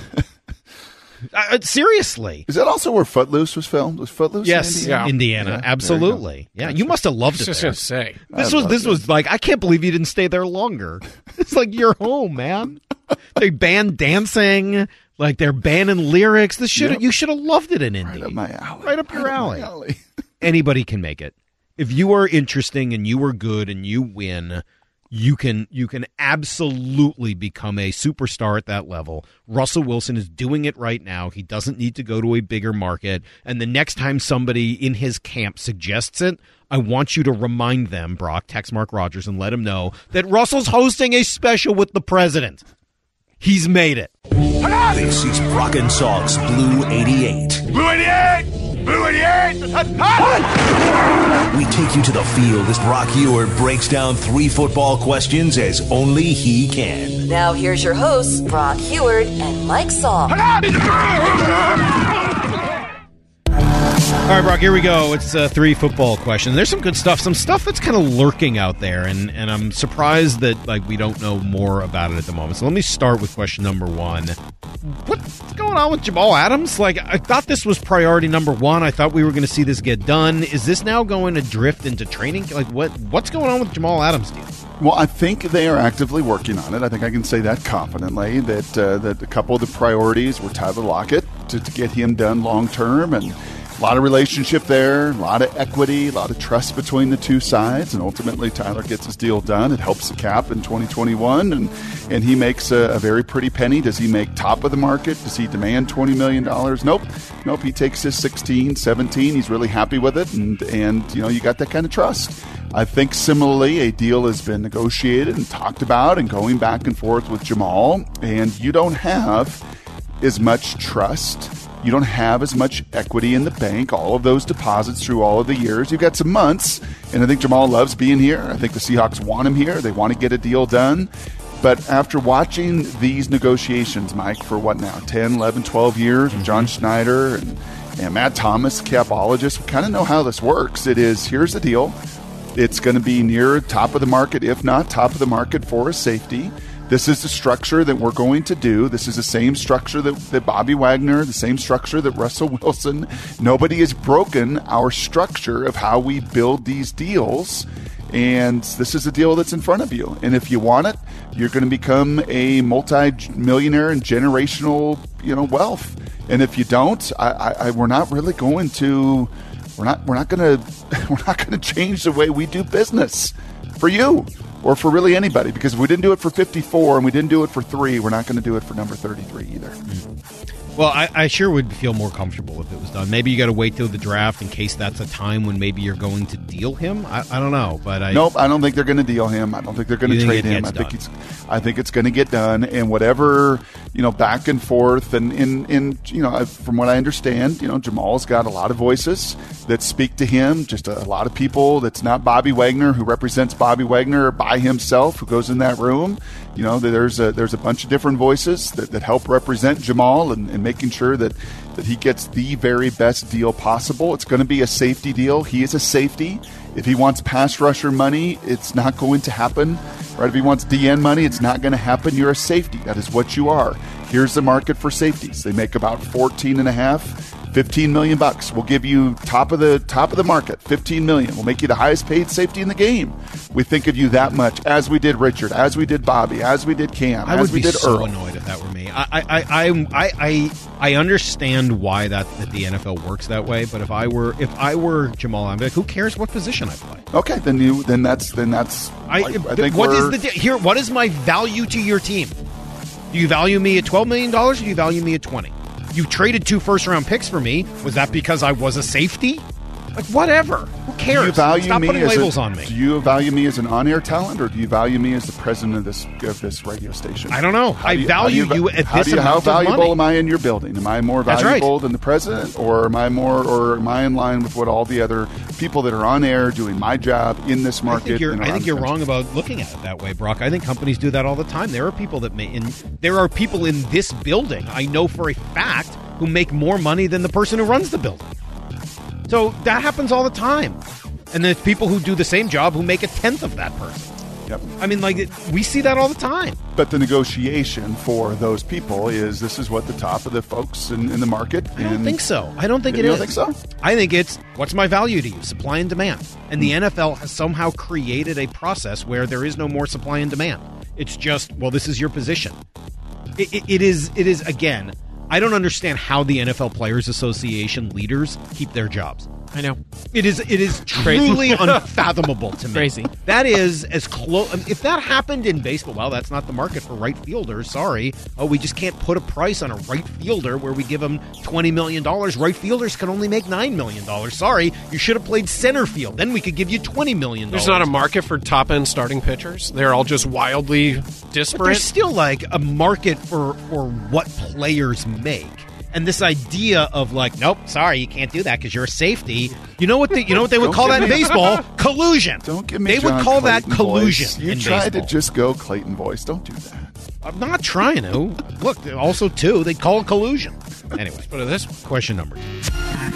Uh, seriously. Is that also where Footloose was filmed? Was Footloose? Yes, in Indiana? Yeah. Indiana, Yeah, there you absolutely. Yeah, you must have I loved was it just there. going to say. This I was loved this it. was like I can't believe you didn't stay there longer. It's like you're home, man. They banned dancing, like they're banning lyrics. This should Yep. you should have loved it in Indy. Right up my alley. Right up your my alley. alley. Anybody can make it. If you are interesting and you are good and you win, you can you can absolutely become a superstar at that level. Russell Wilson is doing it right now. He doesn't need to go to a bigger market. And the next time somebody in his camp suggests it, I want you to remind them, Brock, text Mark Rogers and let him know that Russell's hosting a special with the president. He's made it. This is Brock and Salk's Blue eighty-eight. Blue eighty-eight! Blue eighty-eight! We take you to the field as Brock Ewart breaks down three football questions as only he can. Now here's your hosts, Brock Ewart and Mike Salk. All right, Brock, here we go. It's uh, three football questions. There's some good stuff, some stuff that's kind of lurking out there, and, and I'm surprised that like we don't know more about it at the moment. So let me start with question number one. What's going on with Jamal Adams? Like, I thought this was priority number one. I thought we were going to see this get done. Is this now going to drift into training? Like, what what's going on with Jamal Adams, dude? Well, I think they are actively working on it. I think I can say that confidently, that uh, that a couple of the priorities were Tyler Lockett to, to get him done long term, and a lot of relationship there, a lot of equity, a lot of trust between the two sides, and ultimately Tyler gets his deal done. It helps the cap in twenty twenty-one, and, and he makes a, a very pretty penny. Does he make top of the market? Does he demand twenty million dollars? Nope. Nope, he takes his sixteen, seventeen. He's really happy with it, and, and you know, you got that kind of trust. I think similarly, a deal has been negotiated and talked about and going back and forth with Jamal, and you don't have as much trust. You don't have as much equity in the bank, all of those deposits through all of the years. You've got some months, and I think Jamal loves being here. I think the Seahawks want him here. They want to get a deal done. But after watching these negotiations, Mike, for what now, ten, eleven, twelve years with John Schneider and, and Matt Thomas, capologist, we kind of know how this works. It is, here's the deal. It's going to be near top of the market, if not top of the market for a safety. This is the structure that we're going to do. This is the same structure that, that Bobby Wagner, the same structure that Russell Wilson. Nobody has broken our structure of how we build these deals. And this is a deal that's in front of you. And if you want it, you're going to become a multi-millionaire and generational, you know, wealth. And if you don't, I, I, I we're not really going to. We're not. We're not going to. We're not going to change the way we do business for you. Or for really anybody, because if we didn't do it for fifty-four and we didn't do it for three, we're not going to do it for number thirty-three either. Mm-hmm. Well, I, I sure would feel more comfortable if it was done. Maybe you got to wait till the draft in case that's a time when maybe you're going to deal him. I, I don't know, but I nope. I don't think they're going to deal him. I don't think they're going to trade him. I think it's. I think it's going to get done, and whatever you know, back and forth, and in in you know, from what I understand, you know, Jamal's got a lot of voices that speak to him. Just a, a lot of people. That's not Bobby Wagner, who represents Bobby Wagner by himself, who goes in that room. You know, there's a there's a bunch of different voices that, that help represent Jamal and, and making sure that, that he gets the very best deal possible. It's going to be a safety deal. He is a safety. If he wants pass rusher money, it's not going to happen. Right? If he wants D N money, it's not going to happen. You're a safety. That is what you are. Here's the market for safeties. They make about fourteen and a half, fifteen million bucks. We'll give you top of the top of the market, fifteen million. We'll make you the highest paid safety in the game. We think of you that much, as we did Richard, as we did Bobby, as we did Cam, I as would we be did so Earl. annoyed if that were me. I I, I, I, I I understand why that, that the N F L works that way, but if I were if I were Jamal, I'm like, who cares what position I play? Okay, then you then that's then that's. I, I, I think what we're, is the here? What is my value to your team? Do you value me at twelve million dollars, or do you value me at twenty? You traded two first round picks for me. Was that because I was a safety? Like, whatever. Who cares? Do you value Stop me putting as labels a, on me. Do you value me as an on-air talent, or do you value me as the president of this of this radio station? I don't know. How I do you, value how do you, you at how this do you, amount How of valuable money. am I in your building? Am I more That's valuable right. than the president, or am I more, or am I in line with what all the other people that are on air doing my job in this market? I think you're, and I around think the you're country? wrong about looking at it that way, Brock. I think companies do that all the time. There are people that may, in, there are people in this building, I know for a fact, who make more money than the person who runs the building. So that happens all the time. And there's people who do the same job who make a tenth of that person. Yep. I mean, like, it, we see that all the time. But the negotiation for those people is this is what the top of the folks in, in the market. I don't and- think so. I don't think You it don't is. think so? I think it's what's my value to you? Supply and demand. And the N F L has somehow created a process where there is no more supply and demand. It's just, well, this is your position. It, it, it is. It is again. I don't understand how the N F L Players Association leaders keep their jobs. I know. It is it is truly unfathomable to me. Crazy. That is as close. If that happened in baseball, well, that's not the market for right fielders. Sorry. Oh, we just can't put a price on a right fielder where we give them twenty million dollars. Right fielders can only make nine million dollars. Sorry. You should have played center field. Then we could give you twenty million dollars. There's not a market for top-end starting pitchers. They're all just wildly disparate. But there's still like a market for, for what players make. And this idea of like, nope, sorry, you can't do that because you're a safety. You know what? They, you know what they would call that in baseball? Collusion. Don't give me. They John would call Clayton that collusion. Voice. You in tried baseball. to just go Clayton voice. Don't do that. I'm not trying to. Look, also too, they call it collusion. Anyway, Put it this way. question number two.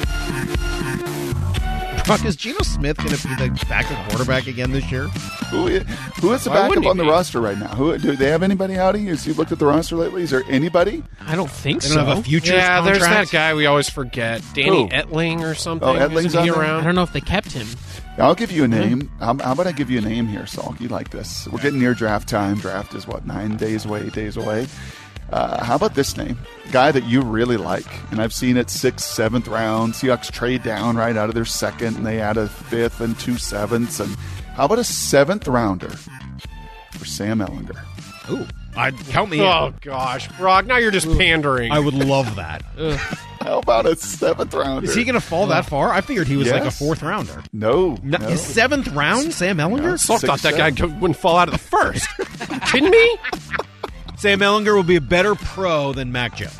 Brock, is Geno Smith going to be the backup quarterback again this year? Who is, who is the Why backup wouldn't he on the be? roster right now? Who do they have anybody out? Has you looked at the roster lately? Is there anybody? I don't think They so. don't have a futures Yeah, there's that contract? guy we always forget. Danny Who? Etling or something. Oh, Etling's Isn't he on there? around? I don't know if they kept him. I'll give you a name. How, how about I give you a name here, Salk? You like this? We're getting near draft time. Draft is what, nine days away, eight days away. Uh, how about this name? Guy that you really like, and I've seen it sixth, seventh round. Seahawks trade down right out of their second, and they add a fifth and two sevenths. And how about a seventh rounder for Sam Ehlinger? Ooh, I'd count me Oh, in. gosh. Brock, now you're just pandering. I would love that. How about a seventh rounder? Is he going to fall that far? I figured he was like a Yes. fourth rounder. No, No, no. His seventh round, Sam Ehlinger? Salk Six, thought that guy seven. wouldn't fall out of the first. You kidding me? Sam Ehlinger will be a better pro than Mac Jones.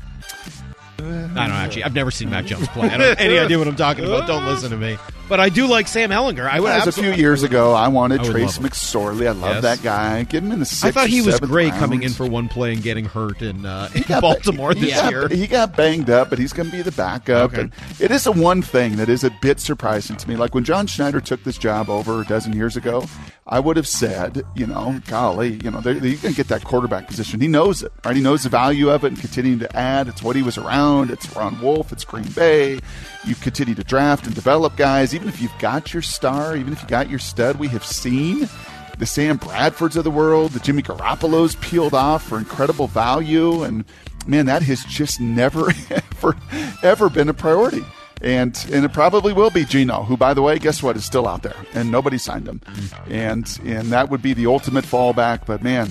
I don't actually. I've never seen Mac Jones play. I don't have any idea what I'm talking about. Don't listen to me. But I do like Sam Ehlinger. I would. That was a absolutely- few years ago. I wanted I would Trace love him. McSorley. I love Yes. that guy. Give him in the sixth. I thought he or was seventh great round. coming in for one play and getting hurt in, uh, in got- Baltimore he this got, year. He got banged up, but he's going to be the backup. Okay. And it is the one thing that is a bit surprising to me. Like when John Schneider took this job over a dozen years ago, I would have said, you know, golly, you know, they're, they're going to get that quarterback position. He knows it, right? He knows the value of it and continuing to add. It's what he was around. It's Ron Wolf. It's Green Bay. You continue to draft and develop guys. Even if you've got your star, even if you got your stud, we have seen the Sam Bradfords of the world, the Jimmy Garoppolo's peeled off for incredible value. And, man, that has just never, ever, ever been a priority. And and it probably will be Geno, who, by the way, guess what, is still out there, and nobody signed him. And and that would be the ultimate fallback. But, man,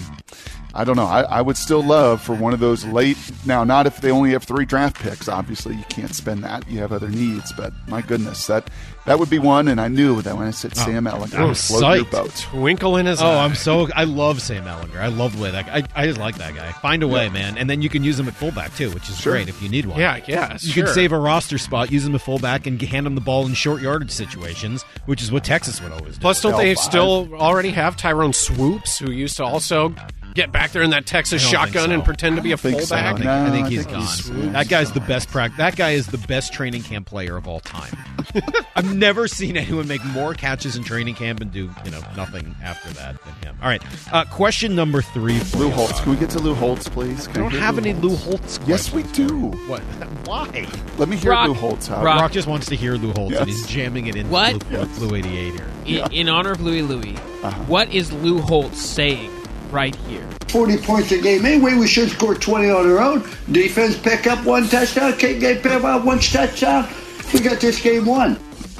I don't know. I, I would still love for one of those late – now, not if they only have three draft picks. Obviously, you can't spend that. You have other needs. But, my goodness, that that would be one. And I knew that when I said Sam Ehlinger, I'm would float your psyched. boat. Twinkle in his Oh, eye. I'm so I love Sam Ehlinger. I love the way that guy. I, I just like that guy. Find a way, man, and then you can use him at fullback too, which is Sure. great if you need one. Yeah, I guess. You sure. can save a roster spot, use him at fullback, and hand him the ball in short yardage situations, which is what Texas would always do. Plus, don't L they five. still already have Tyrone Swoops, who used to also get back there in that Texas I don't think shotgun so. and pretend to be a think so. I fullback? think, No, I think I he's think gone. he's- that guy's the best. Pra- that guy is the best training camp player of all time. I've never seen anyone make more catches in training camp and do you know nothing after that than him. All right, uh, question number three. For Lou you. Holtz. Can we get to Lou Holtz, please? Can I don't hear have Lou any Holtz? Lou Holtz. Yes, we questions. do. What? Why? Let me hear Brock- Lou Holtz out. Brock- Brock just wants to hear Lou Holtz, and Yes. he's jamming it into What? Lou, Lou eighty-eight here. In, in honor of Louis Louis, what is Lou Holtz saying right here? forty points a game. Anyway, we should score twenty on our own. Defense pick up one touchdown. Can't get pick up one touchdown. We got this game won.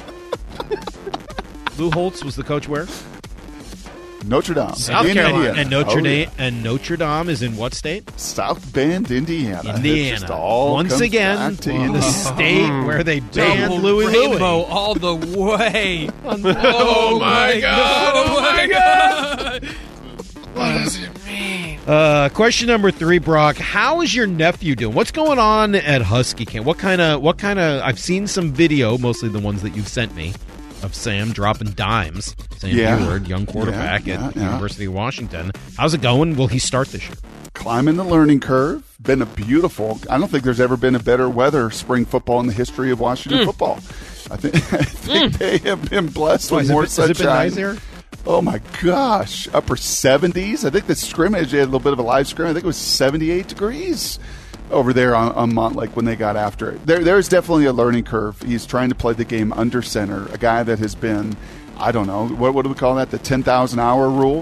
Lou Holtz was the coach where? Notre Dame. South In Carolina. Indiana. And Notre Oh, Dame yeah. and Notre Dame is in what state? South Bend, Indiana. It Indiana. just all Once comes again, back to in the Indiana. state where they banned Double Louis rainbow Louis. all the way. Oh, my God. Oh, my God. What does it mean? Uh, question number three, Brock. How is your nephew doing? What's going on at Husky Camp? What kind of? What kind of? I've seen some video, mostly the ones that you've sent me, of Sam dropping dimes. Sam Yeah. Heward, young quarterback Yeah, at yeah, yeah. University of Washington. How's it going? Will he start this year? Climbing the learning curve. Been a beautiful. I don't think there's ever been a better weather spring football in the history of Washington football. I think, I think they have been blessed Why, with has it more been- has it been sunshine. nice here? Oh my gosh, upper seventies. I think the scrimmage, they had a little bit of a live scrimmage. I think it was seventy-eight degrees over there on, on Montlake when they got after it. There, there's definitely a learning curve. He's trying to play the game under center, a guy that has been, I don't know, what, what do we call that, the ten thousand hour rule?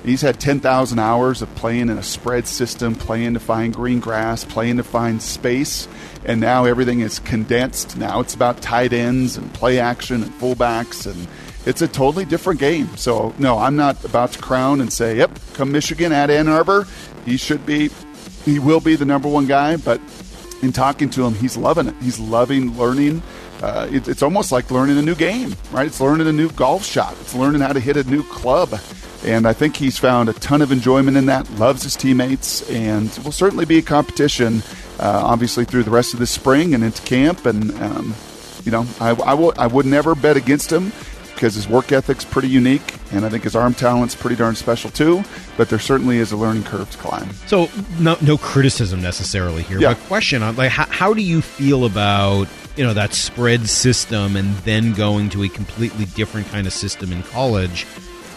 He's had ten thousand hours of playing in a spread system, playing to find green grass, playing to find space, and now everything is condensed. Now it's about tight ends and play action and fullbacks, and it's a totally different game. So, no, I'm not about to crown and say, yep, come Michigan at Ann Arbor, he should be, he will be the number one guy, but in talking to him, he's loving it. He's loving learning. Uh, it, it's almost like learning a new game, right? It's learning a new golf shot. It's learning how to hit a new club. And I think he's found a ton of enjoyment in that, loves his teammates, and will certainly be a competition, uh, obviously, through the rest of the spring and into camp. And, um, you know, I, I, w- I would never bet against him because his work ethic's pretty unique, and I think his arm talent's pretty darn special too, but there certainly is a learning curve to climb. So no, no criticism necessarily here, yeah. but question on, like, how, how do you feel about, you know, that spread system and then going to a completely different kind of system in college?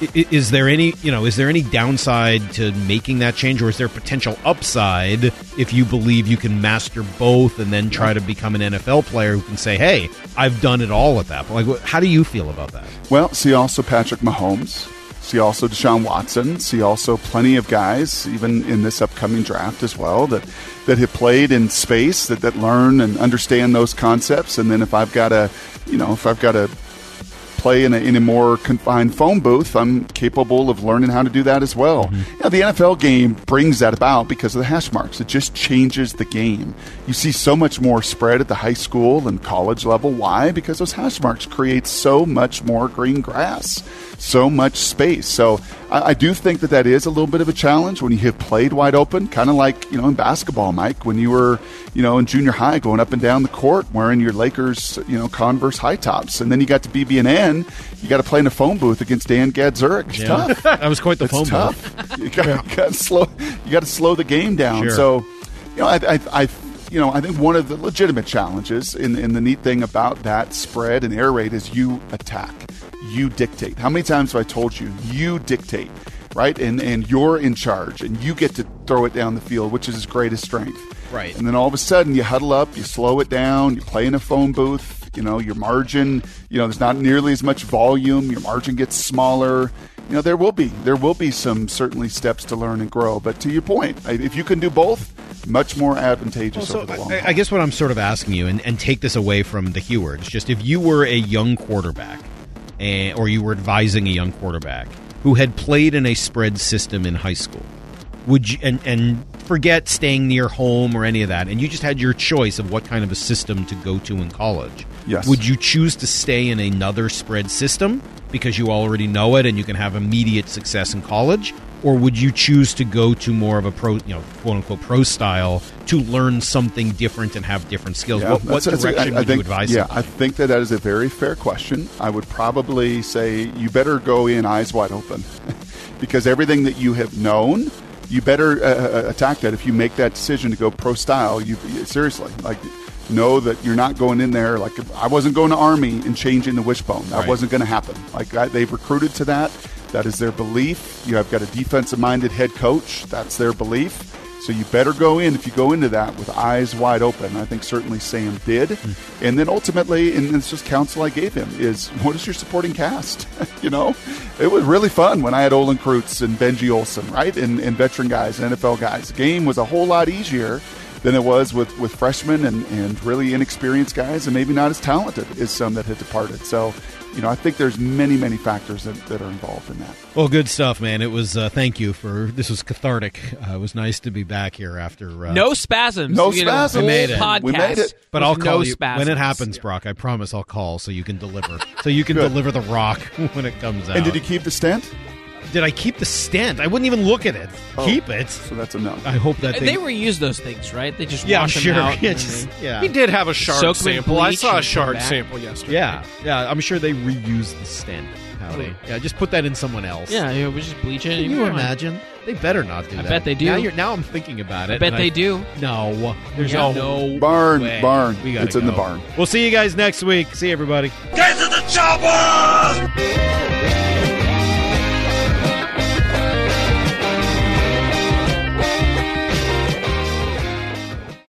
Is there any, you know, is there any downside to making that change, or is there potential upside if you believe you can master both and then try to become an N F L player who can say, hey, I've done it all at that point? Like, how do you feel about that? Well, see also Patrick Mahomes, see also Deshaun Watson, see also plenty of guys, even in this upcoming draft as well, that, that have played in space, that, that learn and understand those concepts. And then if I've got a, you know, if I've got a play in a, in a more confined phone booth, I'm capable of learning how to do that as well. Mm-hmm. You know, the N F L game brings that about because of the hash marks. It just changes the game. You see so much more spread at the high school and college level. Why? Because those hash marks create so much more green grass, so much space. So I, I do think that that is a little bit of a challenge when you have played wide open, kind of like, you know, in basketball, Mike, when you were, you know, in junior high going up and down the court wearing your Lakers, you know, Converse high tops, and then you got to B B and N. You got to play in a phone booth against Dan Gadzurek. It's yeah. tough. That was quite the it's phone tough. booth. You got yeah. to slow. You got to slow the game down. Sure. So, you know, I, I, I, you know, I think one of the legitimate challenges in, in the neat thing about that spread and air raid is you attack, you dictate. How many times have I told you? You dictate, right? And and you're in charge, and you get to throw it down the field, which is his greatest strength. Right. And then all of a sudden, you huddle up, you slow it down, you play in a phone booth. You know, your margin, you know, there's not nearly as much volume. Your margin gets smaller. You know, there will be there will be some certainly steps to learn and grow. But to your point, if you can do both, much more advantageous well, so over the long I, haul. I guess what I'm sort of asking you, and, and take this away from the Hewards, just if you were a young quarterback, and, or you were advising a young quarterback who had played in a spread system in high school, would you, and, and forget staying near home or any of that, and you just had your choice of what kind of a system to go to in college, yes. would you choose to stay in another spread system because you already know it and you can have immediate success in college? Or would you choose to go to more of a pro, you know, quote unquote pro style to learn something different and have different skills? Yeah, what what that's, direction that's, I, I would think, you advise? Yeah, somebody? I think that that is a very fair question. I would probably say you better go in eyes wide open because everything that you have known, you better uh, attack that. If you make that decision to go pro style, you seriously like know that you're not going in there like I wasn't going to Army and changing the wishbone. That Right. wasn't going to happen. Like I, they've recruited to that. That is their belief. You have got a defensive-minded head coach. That's their belief. So you better go in, if you go into that with eyes wide open. I think certainly Sam did. Mm. And then ultimately, and it's just counsel I gave him, is what is your supporting cast? you know, it was really fun when I had Olin Kreutz and Benji Olsen, right? And, and veteran guys and N F L guys. The game was a whole lot easier than it was with, with freshmen and, and really inexperienced guys and maybe not as talented as some that had departed. So, you know, I think there's many, many factors that, that are involved in that. Well, good stuff, man. It was, uh, thank you for, this was cathartic. Uh, it was nice to be back here after. Uh, No spasms. No You know, spasms. whole We made it. podcast We made it. But with I'll call no you spasms. when it happens, Brock. I promise I'll call so you can deliver. so you can Good. deliver the rock when it comes out. And did you keep the stent? Did I keep the stent? I wouldn't even look at it. Oh, keep it. So that's a no. I hope that And they, they reuse those things, right? They just yeah, wash I'm sure. them out. Yeah, and just, then yeah. He did have a shard Soak them in sample. I bleach saw a and shard come back. sample yesterday. Yeah, yeah. I'm sure they reuse the stent. How they, yeah, just put that in someone else. they- Yeah, yeah, we just bleach it. Can and you you're fine. imagine? They better not do I that. bet they do. Now, you're, now I'm thinking about it. I bet and they do. No, there's Yeah. no Barn, way. barn. We gotta It's in the go. barn. We'll see you guys next week. See you, everybody. Get to the chopper!